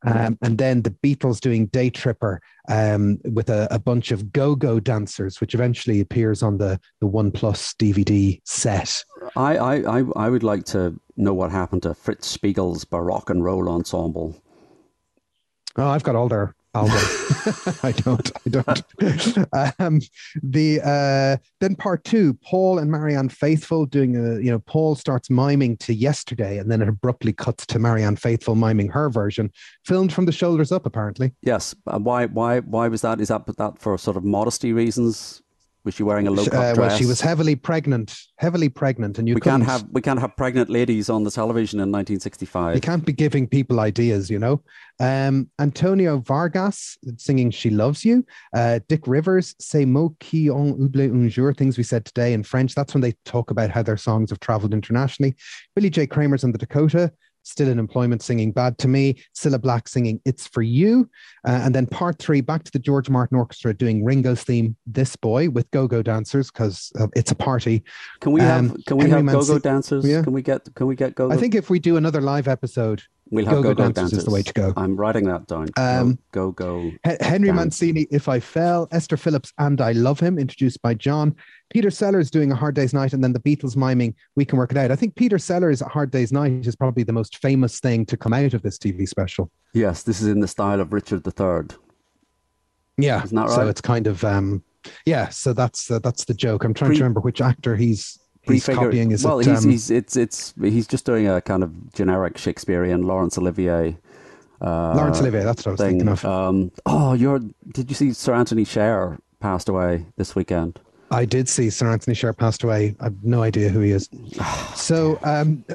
Um, and then the Beatles doing Day Tripper um, with a, a bunch of go-go dancers, which eventually appears on the, the One Plus D V D set. I, I, I, I would like to know what happened to Fritz Spiegel's Baroque and Roll Ensemble. Oh, I've got all their album. I don't. I don't. um, the uh, then part two, Paul and Marianne Faithfull doing a. You know, Paul starts miming to Yesterday, and then it abruptly cuts to Marianne Faithfull miming her version, filmed from the shoulders up, apparently. Yes. Uh, why? Why? Why was that? Is that that for sort of modesty reasons? Was she wearing a low cut uh, dress? Well, she was heavily pregnant, heavily pregnant, and you we can't have we can't have pregnant ladies on the television in nineteen sixty-five. You can't be giving people ideas, you know. Um, Antonio Vargas singing "She Loves You." Uh, Dick Rivers "C'est mots qui ont oublié un jour," things we said today in French. That's when they talk about how their songs have traveled internationally. Billy J. Kramer's and the Dakota. Still in Employment singing Bad to Me, Cilla Black singing It's For You. Uh, and then part three, back to the George Martin Orchestra doing Ringo's theme, This Boy, with go-go dancers, because uh, it's a party. Can we um, have can we Henry have Manci- go-go dancers? Yeah. Can we get can we get go-go? I think if we do another live episode, we'll have go-go go-go dancers, dancers is the way to go. I'm writing that down. Um, go go. H- Henry dance. Mancini, If I Fell, Esther Phillips, And I Love Him, introduced by John. Peter Sellers doing A Hard Day's Night, and then the Beatles miming We Can Work It Out. I think Peter Sellers' A Hard Day's Night is probably the most famous thing to come out of this T V special. Yes, this is in the style of Richard the Third. Yeah, Isn't that right? So it's kind of um, yeah. So that's uh, that's the joke. I'm trying Pre- to remember which actor he's he's copying. Is well, it, he's, um, he's it's it's he's just doing a kind of generic Shakespearean Laurence Olivier. Uh, Laurence Olivier. That's what I was thing. thinking of. Um, oh, you're. Did you see Sir Anthony Sher passed away this weekend? I did see Sir Anthony Sher passed away. I have no idea who he is. So, um,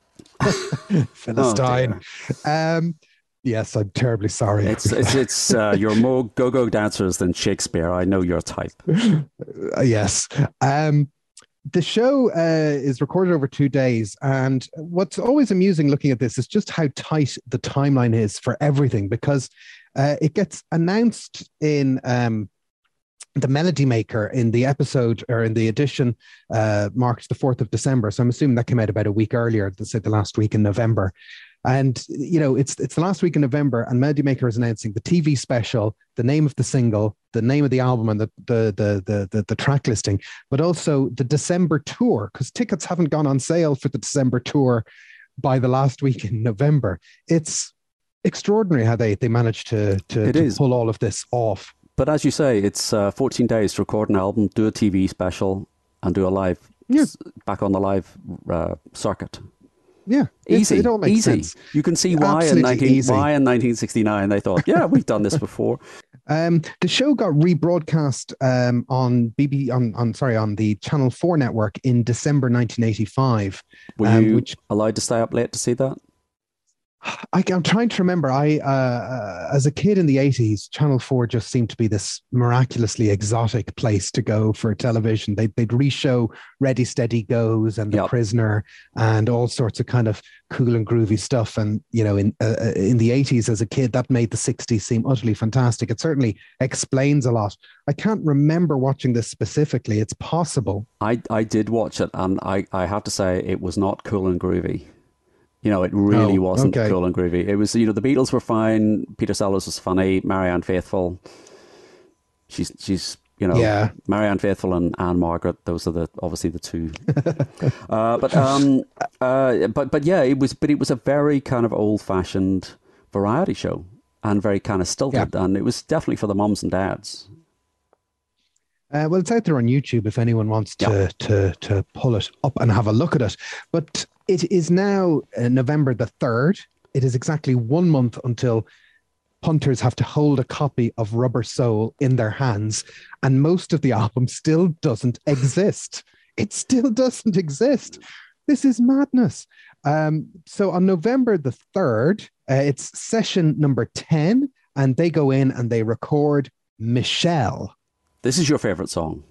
Philistine. Oh, um, yes, I'm terribly sorry. It's it's, it's uh, you're more go-go dancers than Shakespeare. I know your type. Uh, yes. Um, the show uh, is recorded over two days. And what's always amusing looking at this is just how tight the timeline is for everything, because uh, it gets announced in... Um, the Melody Maker in the episode or in the edition uh, marked the fourth of December. So I'm assuming that came out about a week earlier, let's say the last week in November. And, you know, it's it's the last week in November, and Melody Maker is announcing the T V special, the name of the single, the name of the album, and the the the the, the, the track listing, but also the December tour, because tickets haven't gone on sale for the December tour by the last week in November. It's extraordinary how they, they managed to, to, to pull all of this off. But as you say, it's uh, fourteen days to record an album, do a T V special, and do a live, yeah. back on the live uh, circuit. Yeah, easy. It all makes easy. Sense. You can see why in, nineteen, why in nineteen sixty-nine they thought, yeah, we've done this before. Um, the show got rebroadcast um, on B B on on sorry on the Channel Four network in December nineteen eighty-five. Were um, you which, allowed to stay up late to see that? I, I'm trying to remember. I, uh, as a kid in the eighties, Channel Four just seemed to be this miraculously exotic place to go for television. They'd, they'd re-show Ready Steady Goes and The Yep. Prisoner and all sorts of kind of cool and groovy stuff. And you know, in uh, in the eighties, as a kid, that made the sixties seem utterly fantastic. It certainly explains a lot. I can't remember watching this specifically. It's possible. I, I did watch it, and I, I have to say it was not cool and groovy. You know, it really Oh, wasn't okay. cool and groovy. It was, you know, the Beatles were fine. Peter Sellers was funny. Marianne Faithfull, she's, she's, you know, Yeah. Marianne Faithfull and Anne Margaret. Those are the obviously the two. uh, but um, uh, but but yeah, it was, but it was a very kind of old-fashioned variety show and very kind of stilted, and it was definitely for the mums and dads. Uh, well, it's out there on YouTube if anyone wants to, Yeah. to to pull it up and have a look at it. But it is now uh, November the third. It is exactly one month until punters have to hold a copy of Rubber Soul in their hands. And most of the album still doesn't exist. It still doesn't exist. This is madness. Um, so on November the third, uh, it's session number ten, and they go in and they record Michelle. This is your favorite song.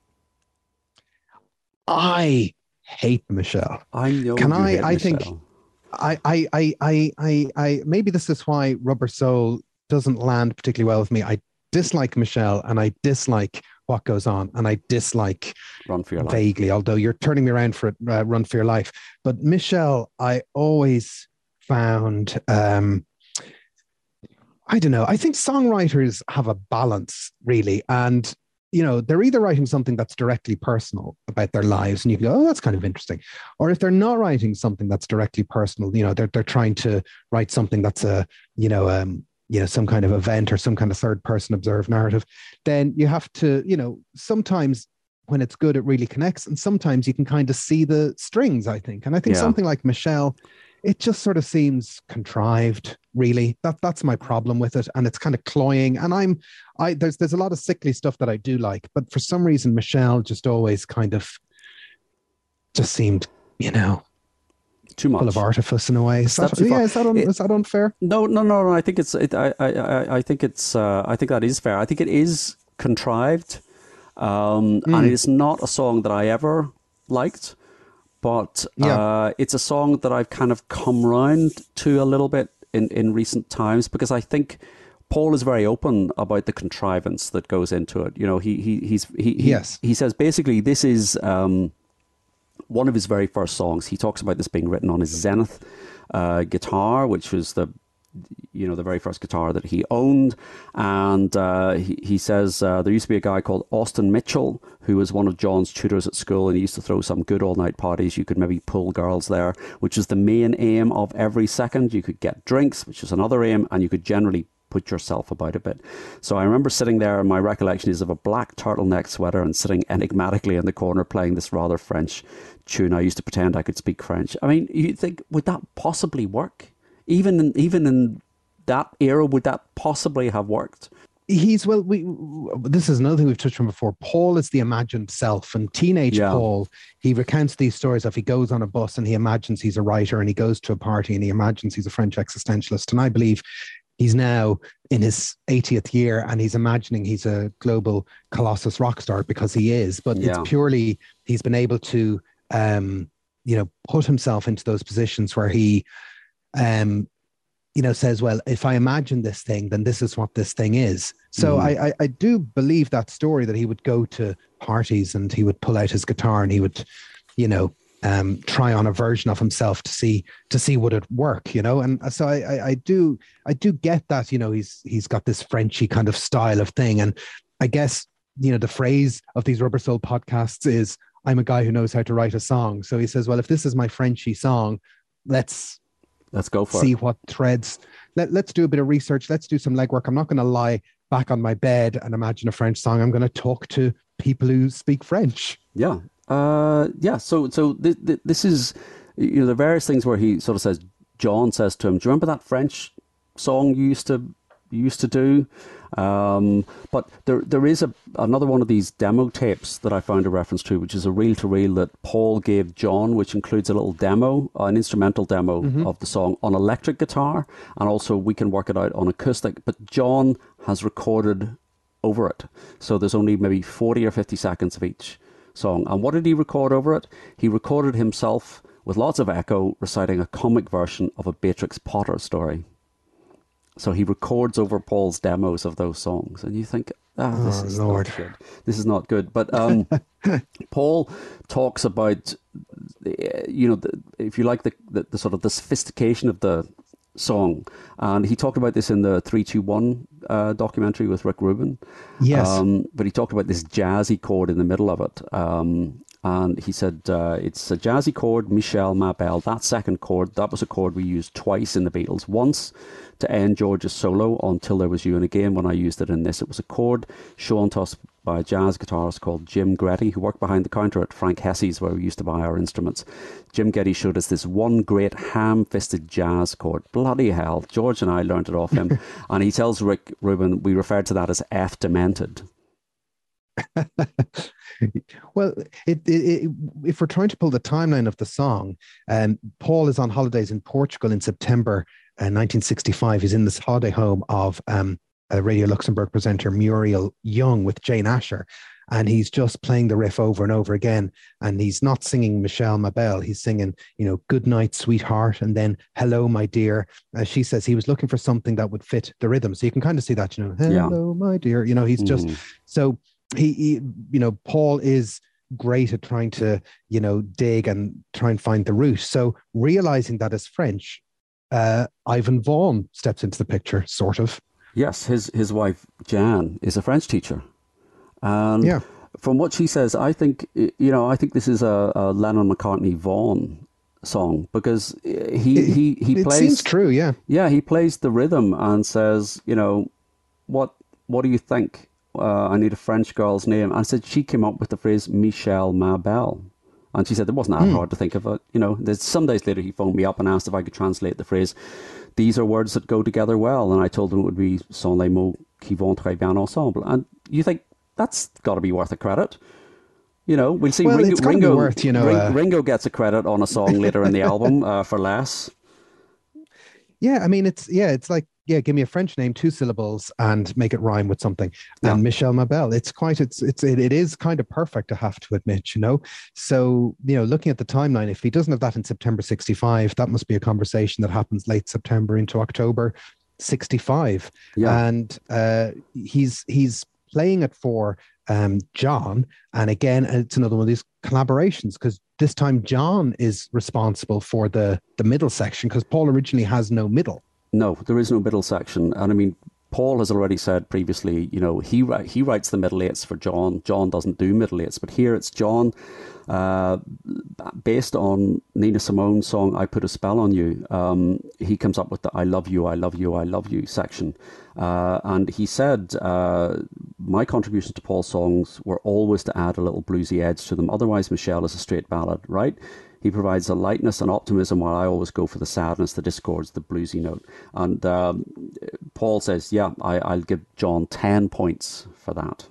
I hate Michelle. I know. Can you I- hate I think- Michelle. I, I, I, I, I, I, maybe this is why Rubber Soul doesn't land particularly well with me. I dislike Michelle, and I dislike What Goes On, and I dislike Run for Your Life. vaguely, although you're turning me around for it, uh, Run for Your Life. But Michelle, I always found, um, I don't know. I think songwriters have a balance, really. And, you know, they're either writing something that's directly personal about their lives, and you can go, oh, that's kind of interesting. Or if they're not writing something that's directly personal, you know, they're, they're trying to write something that's a, you know, um, you know, some kind of event or some kind of third person observed narrative, then you have to, you know, sometimes when it's good, it really connects. And sometimes you can kind of see the strings, I think. And I think Yeah. something like Michelle, it just sort of seems contrived, really. That that's my problem with it. And it's kind of cloying. And I'm, I, there's, there's a lot of sickly stuff that I do like, but for some reason, Michelle just always kind of just seemed, you know, Too much. full of artifice in a way. Is that, That's too far. yeah, is that, un, It- is that unfair? No, no, no, no. I think it's. It, I, I, I I think it's. Uh, I think that is fair. I think it is contrived, um, Mm. and it is not a song that I ever liked. But Yeah. uh, it's a song that I've kind of come round to a little bit in, in recent times, because I think Paul is very open about the contrivance that goes into it. You know, he he he's he he, Yes. he says basically this is. Um, one of his very first songs. He talks about this being written on his Zenith uh, guitar, which was the, you know, the very first guitar that he owned. And uh, he, he says uh, there used to be a guy called Austin Mitchell, who was one of John's tutors at school, and he used to throw some good all-night parties. You could maybe pull girls there, which is the main aim of every second. You could get drinks, which is another aim, and you could generally put yourself about a bit. So I remember sitting there, and my recollection is of a black turtleneck sweater and sitting enigmatically in the corner playing this rather French tune. I used to pretend I could speak French. I mean, you think, would that possibly work? Even in, even in that era, would that possibly have worked? He's, well, we, this is another thing we've touched on before. Paul is the imagined self, and teenage Yeah. Paul, he recounts these stories of he goes on a bus and he imagines he's a writer, and he goes to a party and he imagines he's a French existentialist. And I believe he's now in his eightieth year and he's imagining he's a global colossus rock star, because he is, but Yeah. it's purely, he's been able to, um, you know, put himself into those positions where he, um, you know, says, well, if I imagine this thing, then this is what this thing is. So Mhm. I, I, I do believe that story, that he would go to parties and he would pull out his guitar and he would, you know, um, try on a version of himself to see, to see would it work, you know? And so I, I, I do, I do get that, you know, he's, he's got this Frenchy kind of style of thing. And I guess, you know, the phrase of these Rubber Soul podcasts is, I'm a guy who knows how to write a song. So he says, well, if this is my Frenchy song, let's, Let's go for see it. what threads. Let, let's do a bit of research. Let's do some legwork. I'm not going to lie back on my bed and imagine a French song. I'm going to talk to people who speak French. Yeah. Uh, yeah. So, so th- th- this is, you know, the various things where he sort of says, John says to him, do you remember that French song you used to, you used to do? Um, but there, there is a, another one of these demo tapes that I found a reference to, which is a reel to reel that Paul gave John, which includes a little demo, an instrumental demo Mm-hmm. of the song on electric guitar. And also we can work it out on acoustic, but John has recorded over it. So there's only maybe forty or fifty seconds of each song. And what did he record over it? He recorded himself with lots of echo reciting a comic version of a Beatrix Potter story. So he records over Paul's demos of those songs, and you think, ah, oh, this Oh, is Lord. not good. This is not good. But um, Paul talks about, the, you know, the, if you like, the, the the sort of the sophistication of the song, and he talked about this in the three two one uh, documentary with Rick Rubin. Yes. Um, but he talked about this jazzy chord in the middle of it. Um, and he said, uh, it's a jazzy chord, Michelle, ma belle. That second chord, that was a chord we used twice in the Beatles. Once to end George's solo on Till There Was You, and again when I used it in this. It was a chord shown to us by a jazz guitarist called Jim Getty, who worked behind the counter at Frank Hesse's, where we used to buy our instruments. Jim Getty showed us this one great ham-fisted jazz chord. Bloody hell. George and I learned it off him. And he tells Rick Rubin, we referred to that as F demented. Well, it, it, it, if we're trying to pull the timeline of the song, um, Paul is on holidays in Portugal in September uh, nineteen sixty-five. He's in this holiday home of um, a Radio Luxembourg presenter, Muriel Young, with Jane Asher. And he's just playing the riff over and over again. And he's not singing Michelle Mabel. He's singing, you know, Good Night, Sweetheart, and then Hello, My Dear. As she says, he was looking for something that would fit the rhythm. So you can kind of see that, you know, Hello, Yeah. My Dear. You know, he's just, Mhm. so he, he, you know, Paul is great at trying to, you know, dig and try and find the root. So realizing that as French, uh, Ivan Vaughan steps into the picture, sort of. Yes, his his wife Jan is a French teacher, and Yeah. from what she says, I think you know I think this is a, a Lennon McCartney Vaughan song because he It, he he it seems plays true, yeah. yeah he plays the rhythm and says you know what what do you think? Uh, I need a French girl's name. And I said she came up with the phrase Michelle Mabel. And she said it wasn't that Hmm. hard to think of it. You know, there's some days later he phoned me up and asked if I could translate the phrase. These are words that go together well. And I told him it would be sont les mots qui vont très bien ensemble. And you think that's got to be worth a credit. You know, we'll see Well, Ringo, it's got to be Ringo, worth, you know, Ring, uh, Ringo gets a credit on a song later in the album uh, for less. yeah, I mean, it's, yeah, it's like, yeah, give me a French name, two syllables, and make it rhyme with something. Yeah. And Michelle Mabel, it's quite, it's, it's, it, it is kind of perfect, I have to admit, you know. So, you know, looking at the timeline, if he doesn't have that in September sixty-five, that must be a conversation that happens late September into October sixty-five. Yeah. And uh, he's he's playing it for um, John, and again, it's another one of these collaborations because this time John is responsible for the the middle section because Paul originally has no middle. No, there is no middle section. And I mean, Paul has already said previously, you know, he he writes the middle eights for John. John doesn't do middle eights, but here it's John, uh, based on Nina Simone's song "I Put a Spell on You." Um, he comes up with the "I love you, I love you, I love you" section, uh, and he said, uh, "My contributions to Paul's songs were always to add a little bluesy edge to them. Otherwise, Michelle is a straight ballad, right? He provides a lightness and optimism while I always go for the sadness, the discords, the bluesy note." And um, Paul says, yeah, I, I'll give John ten points for that.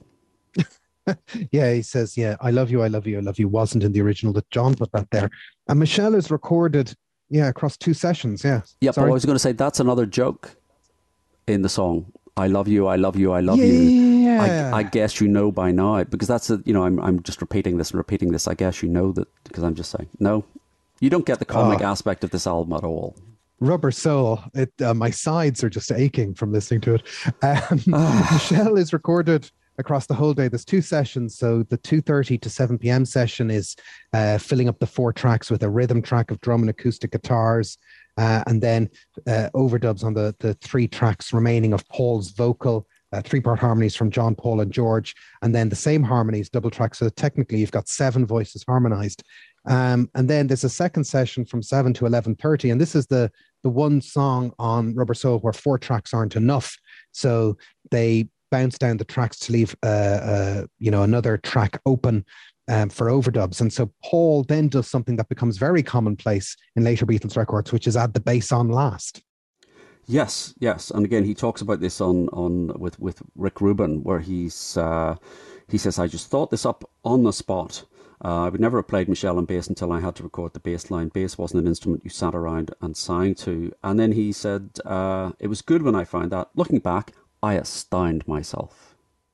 Yeah, he says, yeah, I love you, I love you, I love you wasn't in the original, that John put that there. And Michelle is recorded, yeah, across two sessions, yeah. Yeah, Sorry. but I was going to say that's another joke in the song. I love you, I love you, I love yeah, you. Yeah. I, I guess you know by now, because that's a, you know, I'm I'm just repeating this and repeating this. I guess you know that because I'm just saying, no, you don't get the comic Oh. aspect of this album at all. Rubber Soul. It uh, my sides are just aching from listening to it. Um, Michelle is recorded across the whole day. There's two sessions, so the two thirty to seven p.m. session is uh, filling up the four tracks with a rhythm track of drum and acoustic guitars, uh, and then uh, overdubs on the the three tracks remaining of Paul's vocal. Uh, three-part harmonies from John, Paul, and George, and then the same harmonies, double tracks. So technically, you've got seven voices harmonized. Um, and then there's a second session from seven to eleven thirty, and this is the the one song on Rubber Soul where four tracks aren't enough, so they bounce down the tracks to leave uh, uh, you know another track open um, for overdubs. And so Paul then does something that becomes very commonplace in later Beatles records, which is add the bass on last. Yes, yes, and again, he talks about this on on with with Rick Rubin, where he's uh, he says, "I just thought this up on the spot. Uh, I would never have played Michelle on bass until I had to record the bass line. Bass wasn't an instrument you sat around and sang to." And then he said, uh, "It was good when I found that. Looking back, I astound myself."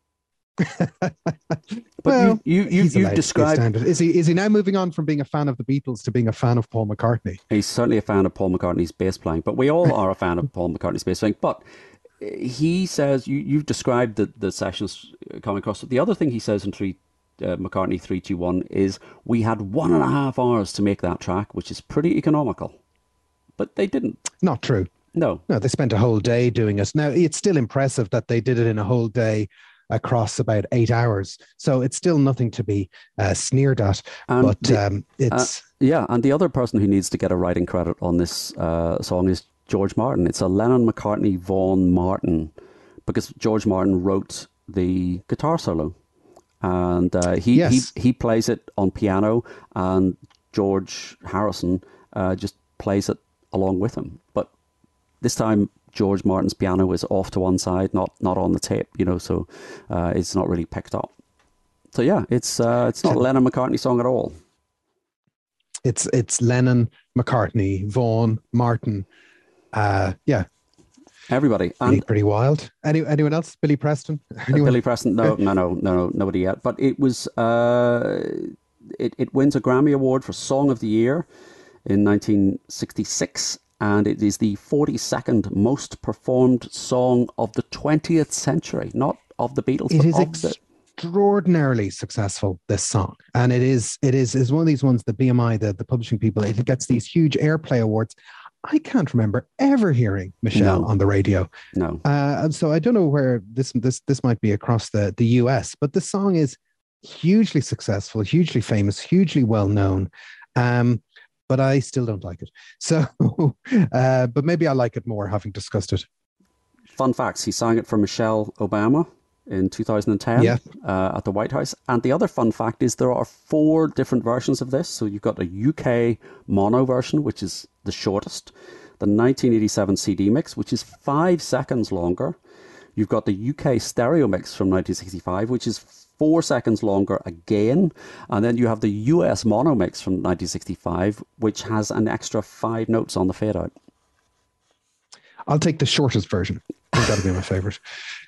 But Well, you, you, you, he's you've allowed to be described. standard. Is he? Is he now moving on from being a fan of the Beatles to being a fan of Paul McCartney? He's certainly a fan of Paul McCartney's bass playing, but we all are a fan of Paul McCartney's bass playing. But he says, you, you've described the, the sessions coming across. The other thing he says in three, uh, McCartney three two one is, we had one and a half hours to make that track, which is pretty economical. But they didn't. Not true. No. No, they spent a whole day doing it. Now, it's still impressive that they did it in a whole day across about eight hours. So it's still nothing to be uh, sneered at. And but the- um, it's... Uh, yeah, and the other person who needs to get a writing credit on this uh, song is George Martin. It's a Lennon, McCartney, Vaughan, Martin, because George Martin wrote the guitar solo. And uh, he, Yes. he he plays it on piano, and George Harrison uh, just plays it along with him. But this time, George Martin's piano is off to one side, not not on the tape, you know, so uh, it's not really picked up. So yeah, it's uh, it's not a Lennon McCartney song at all. It's it's Lennon, McCartney, Vaughan, Martin. Uh, yeah, Everybody. pretty, And pretty wild. Any, anyone else? Billy Preston? Anyone? Billy Preston, no, no, no, no, no, nobody yet. But it was, uh, it, it wins a Grammy Award for Song of the Year in nineteen sixty-six, and it is the forty-second most performed song of the twentieth century, not of the Beatles, It but is of the... extraordinarily successful, this song. And it is it is is one of these ones, the B M I, the, the publishing people, it gets these huge airplay awards. I can't remember ever hearing Michelle No. on the radio. No. Uh, and so I don't know where this this this might be across the, the U S, but the song is hugely successful, hugely famous, hugely well known. Um, but I still don't like it. So, uh, but maybe I like it more having discussed it. Fun facts: he sang it for Michelle Obama in two thousand ten Yeah. uh, at the White House. And the other fun fact is there are four different versions of this. So you've got a U K mono version, which is the shortest, the nineteen eighty-seven C D mix, which is five seconds longer. You've got the U K stereo mix from nineteen sixty-five, which is four seconds longer again. And then you have the U S mono mix from nineteen sixty-five, which has an extra five notes on the fade out. I'll take the shortest version. I think that'll be my favorite.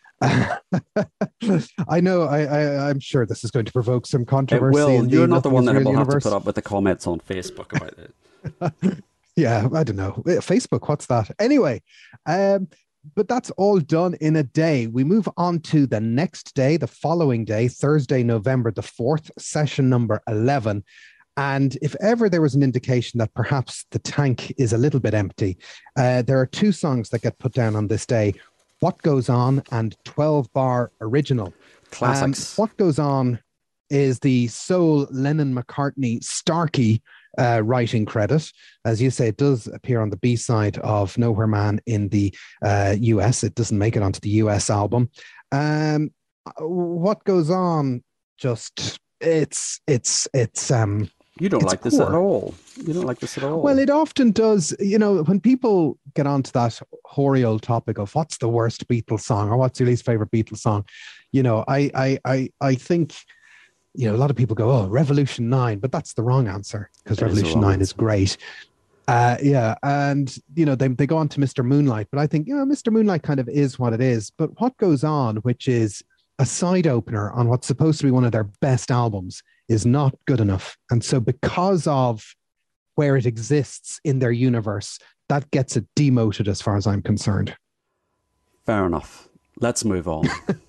I know. I, I, I'm sure this is going to provoke some It controversy. will. In the You're not the one that Israel will have universe. to put up with the comments on Facebook about it. Yeah, I don't know. Facebook, what's that? Anyway, um, but that's all done in a day. We move on to the next day, the following day, Thursday, November the fourth, session number eleven. And if ever there was an indication that perhaps the tank is a little bit empty, uh, there are two songs that get put down on this day: What Goes On and twelve bar Original. Classics. Um, What Goes On is the sole Lennon-McCartney Starkey uh, writing credit. As you say, it does appear on the B-side of Nowhere Man in the uh, U S. It doesn't make it onto the U S album. Um, What Goes On, just, it's, it's, it's, um, You don't it's like this poor. at all. You don't like this at all. Well, it often does. You know, when people get onto that hoary old topic of what's the worst Beatles song or what's your least favorite Beatles song, you know, I, I, I, I think, you know, a lot of people go, "Oh, Revolution nine," but that's the wrong answer because It is the Revolution wrong nine is answer. great. Uh, yeah, and you know, they they go on to Mister Moonlight, but I think, you know, Mister Moonlight kind of is what it is. But What Goes On, which is a side opener on what's supposed to be one of their best albums, is not good enough. And so because of where it exists in their universe, that gets it demoted as far as I'm concerned. Fair enough. Let's move on.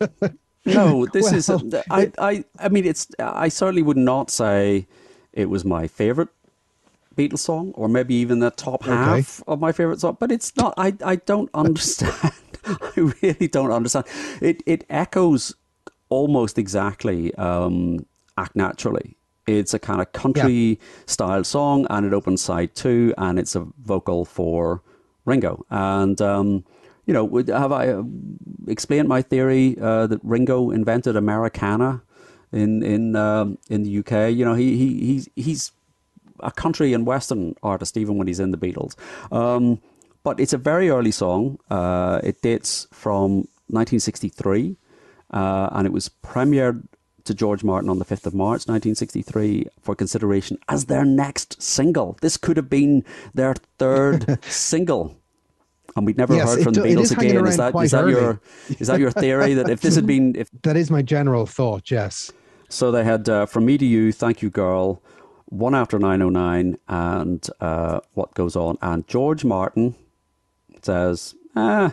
No, this Well, is. A, I, I. I mean, it's. I certainly would not say it was my favorite Beatles song, or maybe even the top half of my favorite song. But it's not. I. I don't understand. I really don't understand. It. It echoes almost exactly um, Act Naturally. It's a kind of country yeah. style song, and it opens side two, and it's a vocal for Ringo. And um, you know, have I uh, explained my theory uh, that Ringo invented Americana in in um, in the U K? You know, he he he's he's a country and western artist even when he's in the Beatles. Um, but it's a very early song. Uh, it dates from nineteen sixty-three, uh, and it was premiered to George Martin on the fifth of March nineteen sixty-three for consideration as their next single. This could have been their third single. And we'd never yes, heard from do, the Beatles again. Is that is that early. your is that your theory that if this had been if that is my general thought? Yes. So they had uh, From Me to You, Thank You Girl, One After nine oh nine, and uh, What Goes On. And George Martin says, "Ah,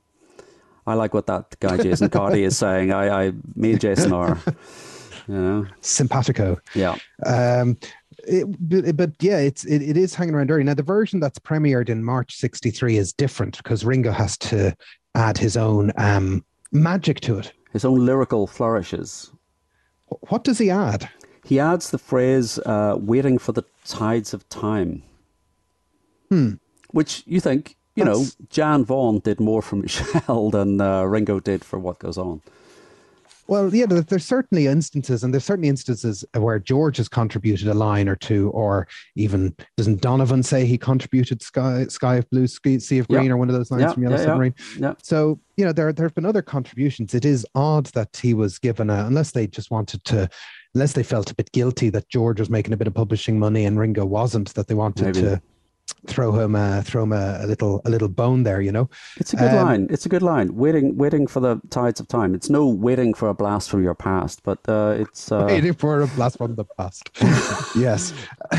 I like what that guy Jason Carty is saying. I, I, me and Jason are, you know, simpatico." Yeah. Um, It, but, but yeah, it's it, it is hanging around early. Now, the version that's premiered in March sixty-three is different because Ringo has to add his own um, magic to it. His own lyrical flourishes. What does he add? He adds the phrase, uh, waiting for the tides of time. Hmm. Which you think, you that's... know, Jan Vaughan did more for Michelle than uh, Ringo did for What Goes On. Well, yeah, there's certainly instances, and there's certainly instances where George has contributed a line or two, or even doesn't Donovan say he contributed Sky, Sky of Blue, Sea of Green, yeah. or one of those lines yeah, from Yellow yeah, Submarine? Yeah. Yeah. So, you know, there, there have been other contributions. It is odd that he was given a, unless they just wanted to, unless they felt a bit guilty that George was making a bit of publishing money and Ringo wasn't, that they wanted Maybe. to throw him uh, throw him a, a little a little bone there, you know. It's a good um, line. It's a good line. Waiting, waiting for the tides of time. It's no waiting for a blast from your past, but uh, it's uh... waiting for a blast from the past. Yes.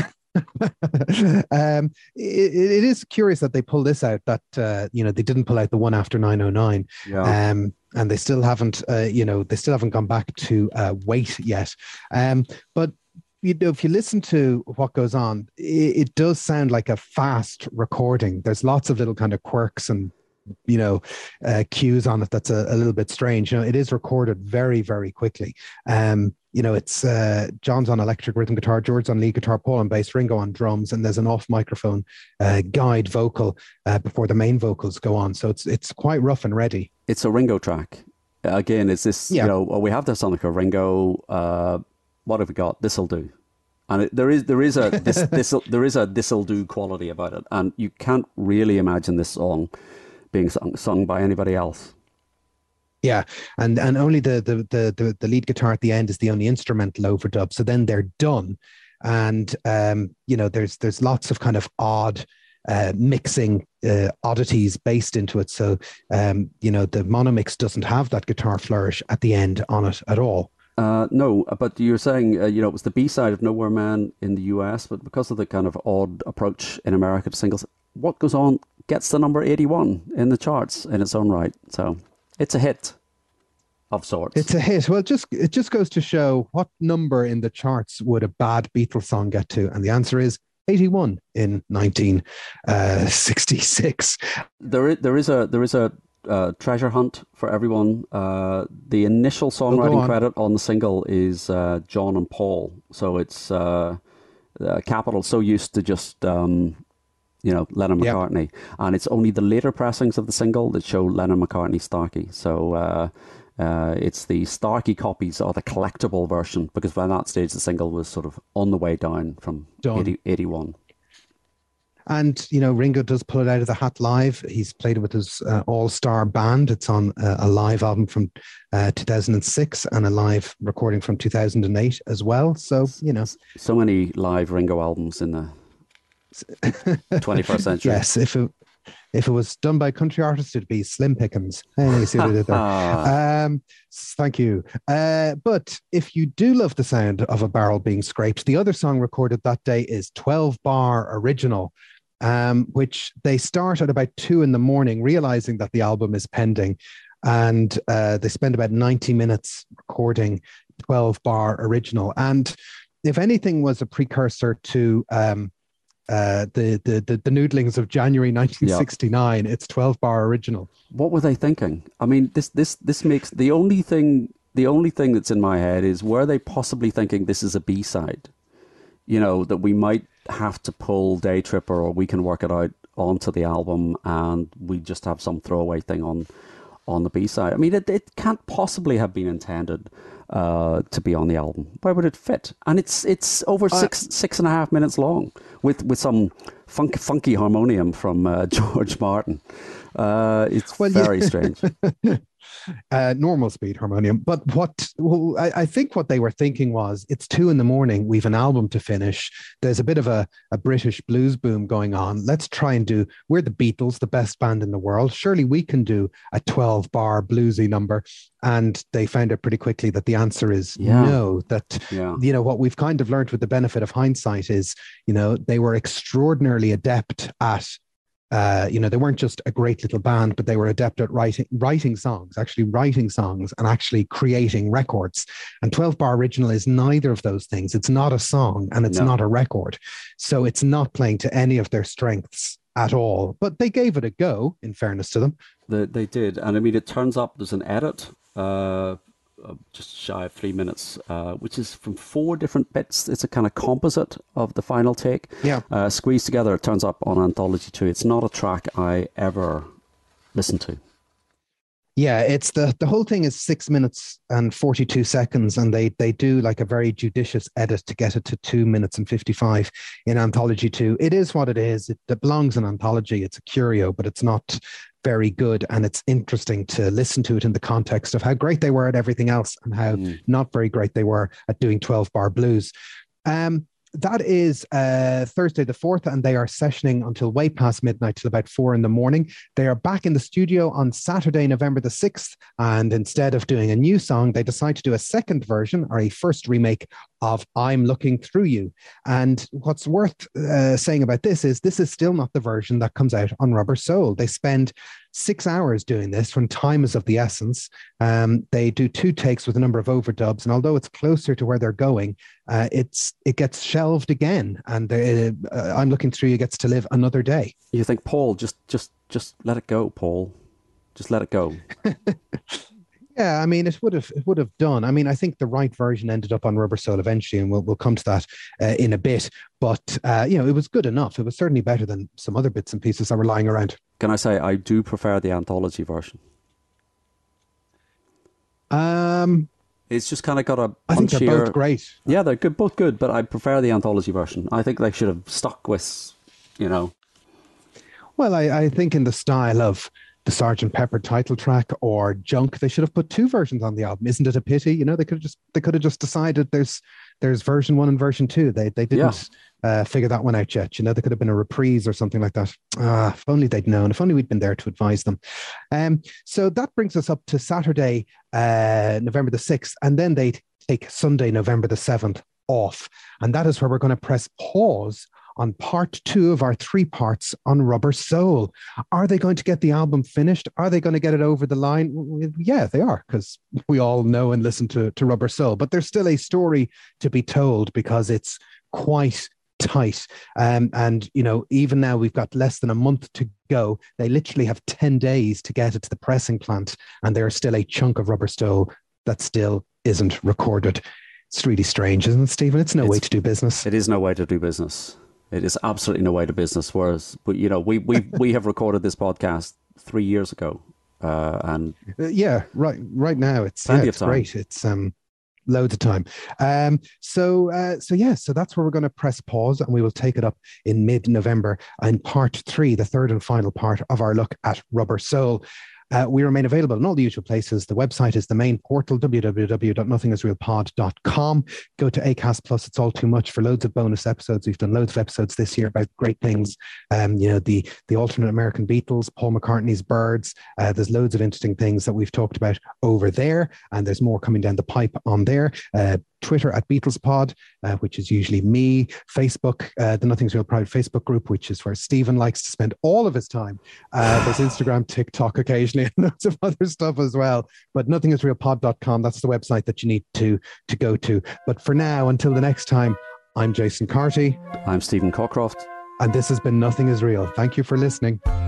um, it, it is curious that they pull this out. That uh, you know, they didn't pull out the One After nine oh nine. Yeah. Um, and they still haven't. Uh, you know, they still haven't gone back to uh, wait yet. Um, but. you know, if you listen to what goes on, it, it does sound like a fast recording. There's lots of little kind of quirks and, you know, uh, cues on it that's a, a little bit strange. You know, it is recorded very, very quickly. Um, you know, it's uh, John's on electric rhythm guitar, George's on lead guitar, Paul on bass, Ringo on drums, and there's an off microphone uh, guide vocal uh, before the main vocals go on. So it's it's quite rough and ready. It's a Ringo track. Again, it's this, yeah. you know, well, we have this on the Ringo. Uh, what have we got? This'll do. And it, there is there is a this this there is a this'll do quality about it, and you can't really imagine this song being sung, sung by anybody else. Yeah, and and only the, the the the the lead guitar at the end is the only instrumental overdub. So then they're done, and um, you know, there's there's lots of kind of odd uh, mixing uh, oddities based into it. So um, you know, the monomix doesn't have that guitar flourish at the end on it at all. Uh, no, but you're saying, uh, you know, it was the B-side of Nowhere Man in the U S, but because of the kind of odd approach in America to singles, What Goes On gets the number eighty-one in the charts in its own right. So it's a hit of sorts. It's a hit. Well, just it just goes to show what number in the charts would a bad Beatles song get to? And the answer is eighty-one in nineteen sixty-six. There is, there is a, there is a, Uh, treasure hunt for everyone. Uh, the initial songwriting oh, on. credit on the single is uh, John and Paul. So it's uh, uh, Capitol so used to just, um, you know, Lennon McCartney. Yep. And it's only the later pressings of the single that show Lennon McCartney Starkey. So uh, uh, it's the Starkey copies or the collectible version, because by that stage the single was sort of on the way down from eighty, eighty-one. And, you know, Ringo does pull it out of the hat live. He's played it with his uh, all-star band. It's on a, a live album from uh, two thousand six and a live recording from two thousand eight as well. So, you know. So many live Ringo albums in the twenty-first century. Yes, if it, if it was done by a country artist, it'd be Slim Pickens. Hey, you see what I did there? um, thank you. Uh, but if you do love the sound of a barrel being scraped, the other song recorded that day is twelve bar Original. Um, which they start at about two in the morning, realizing that the album is pending. And uh, they spend about ninety minutes recording twelve bar Original. And if anything was a precursor to um, uh, the, the, the, the noodlings of January nineteen sixty-nine, yep. It's twelve bar Original. What were they thinking? I mean, this, this, this makes the only thing, the only thing that's in my head is, were they possibly thinking this is a B-side? You know, that we might have to pull Day Tripper, or we can work it out onto the album and we just have some throwaway thing on on the B-side. I mean, it, it can't possibly have been intended uh, to be on the album. Where would it fit? And it's it's over uh, six six and a half minutes long with, with some funk, funky harmonium from uh, George Martin. Uh, it's well, very yeah. strange. Uh, normal speed harmonium. But what well, I, I think what they were thinking was, it's two in the morning, we've an album to finish, there's a bit of a, a British blues boom going on, let's try and do, we're the Beatles, the best band in the world, surely we can do a twelve bar bluesy number. And they found out pretty quickly that the answer is yeah. no, that, yeah. you know, what we've kind of learned with the benefit of hindsight is, you know, they were extraordinarily adept at Uh, you know, they weren't just a great little band, but they were adept at writing writing songs, actually writing songs and actually creating records. And twelve bar Original is neither of those things. It's not a song and it's no. not a record. So it's not playing to any of their strengths at all. But they gave it a go, in fairness to them. They, they did. And I mean, it turns up, there's an edit, uh, just shy of three minutes, uh, which is from four different bits. It's a kind of composite of the final take. Yeah. Uh, squeezed together. It turns up on Anthology two. It's not a track I ever listened to. Yeah, it's the the whole thing is six minutes and forty-two seconds, and they they do like a very judicious edit to get it to two minutes and fifty-five in Anthology two. It is what it is. It, it belongs in Anthology. It's a curio, but it's not very good, and it's interesting to listen to it in the context of how great they were at everything else and how mm. not very great they were at doing twelve bar blues. Um, that is uh, Thursday the fourth, and they are sessioning until way past midnight, till about four in the morning. They are back in the studio on Saturday, November the sixth, and instead of doing a new song, they decide to do a second version, or a first remake, of I'm Looking Through You. And what's worth uh, saying about this is this is still not the version that comes out on Rubber Soul. They spend six hours doing this when time is of the essence. Um, they do two takes with a number of overdubs. And although it's closer to where they're going, uh, it's it gets shelved again. And uh, uh, I'm Looking Through You gets to live another day. You think, Paul, just just just let it go, Paul. Just let it go. Yeah, I mean, it would have it would have done. I mean, I think the right version ended up on Rubber Soul eventually, and we'll we'll come to that uh, in a bit. But uh, you know, it was good enough. It was certainly better than some other bits and pieces that were lying around. Can I say I do prefer the anthology version? Um, it's just kind of got a punchier... I think they're both great. Yeah, they're good, both good, but I prefer the anthology version. I think they should have stuck with, you know. Well, I, I think in the style of the Sergeant Pepper title track or Junk, they should have put two versions on the album. Isn't it a pity? You know, they could have just they could have just decided there's there's version one and version two. They they didn't yeah. uh, figure that one out yet. You know, there could have been a reprise or something like that. Ah, if only they'd known. If only we'd been there to advise them. Um, so that brings us up to Saturday, uh, November the sixth, and then they take Sunday, November the seventh off, and that is where we're going to press pause on part two of our three parts on Rubber Soul. Are they going to get the album finished? Are they going to get it over the line? Yeah, they are, because we all know and listen to, to Rubber Soul. But there's still a story to be told because it's quite tight. Um, and, you know, even now we've got less than a month to go. They literally have ten days to get it to the pressing plant. And there's still a chunk of Rubber Soul that still isn't recorded. It's really strange, isn't it, Stephen? It's no it's, way to do business. It is no way to do business. It is absolutely no way to business. Whereas, but you know, we we we have recorded this podcast three years ago, uh, and uh, yeah, right, right now it's, yeah, it's great. It's um, loads of time. Um, so uh, so yeah, so that's where we're going to press pause, and we will take it up in mid-November in part three, the third and final part of our look at Rubber Soul. Uh, we remain available in all the usual places. The website is the main portal, w w w dot nothing is real pod dot com. Go to Acast Plus, It's All Too Much for loads of bonus episodes. We've done loads of episodes this year about great things. Um, you know, the, the alternate American Beatles, Paul McCartney's Birds. Uh, there's loads of interesting things that we've talked about over there. And there's more coming down the pipe on there. Uh, Twitter at BeatlesPod, uh, which is usually me. Facebook, uh, the Nothing's Real Private Facebook group, which is where Stephen likes to spend all of his time. Uh, there's Instagram, TikTok occasionally, and loads of other stuff as well. But nothing is real pod dot com, that's the website that you need to, to go to. But for now, until the next time, I'm Jason Carty. I'm Stephen Cockcroft. And this has been Nothing is Real. Thank you for listening.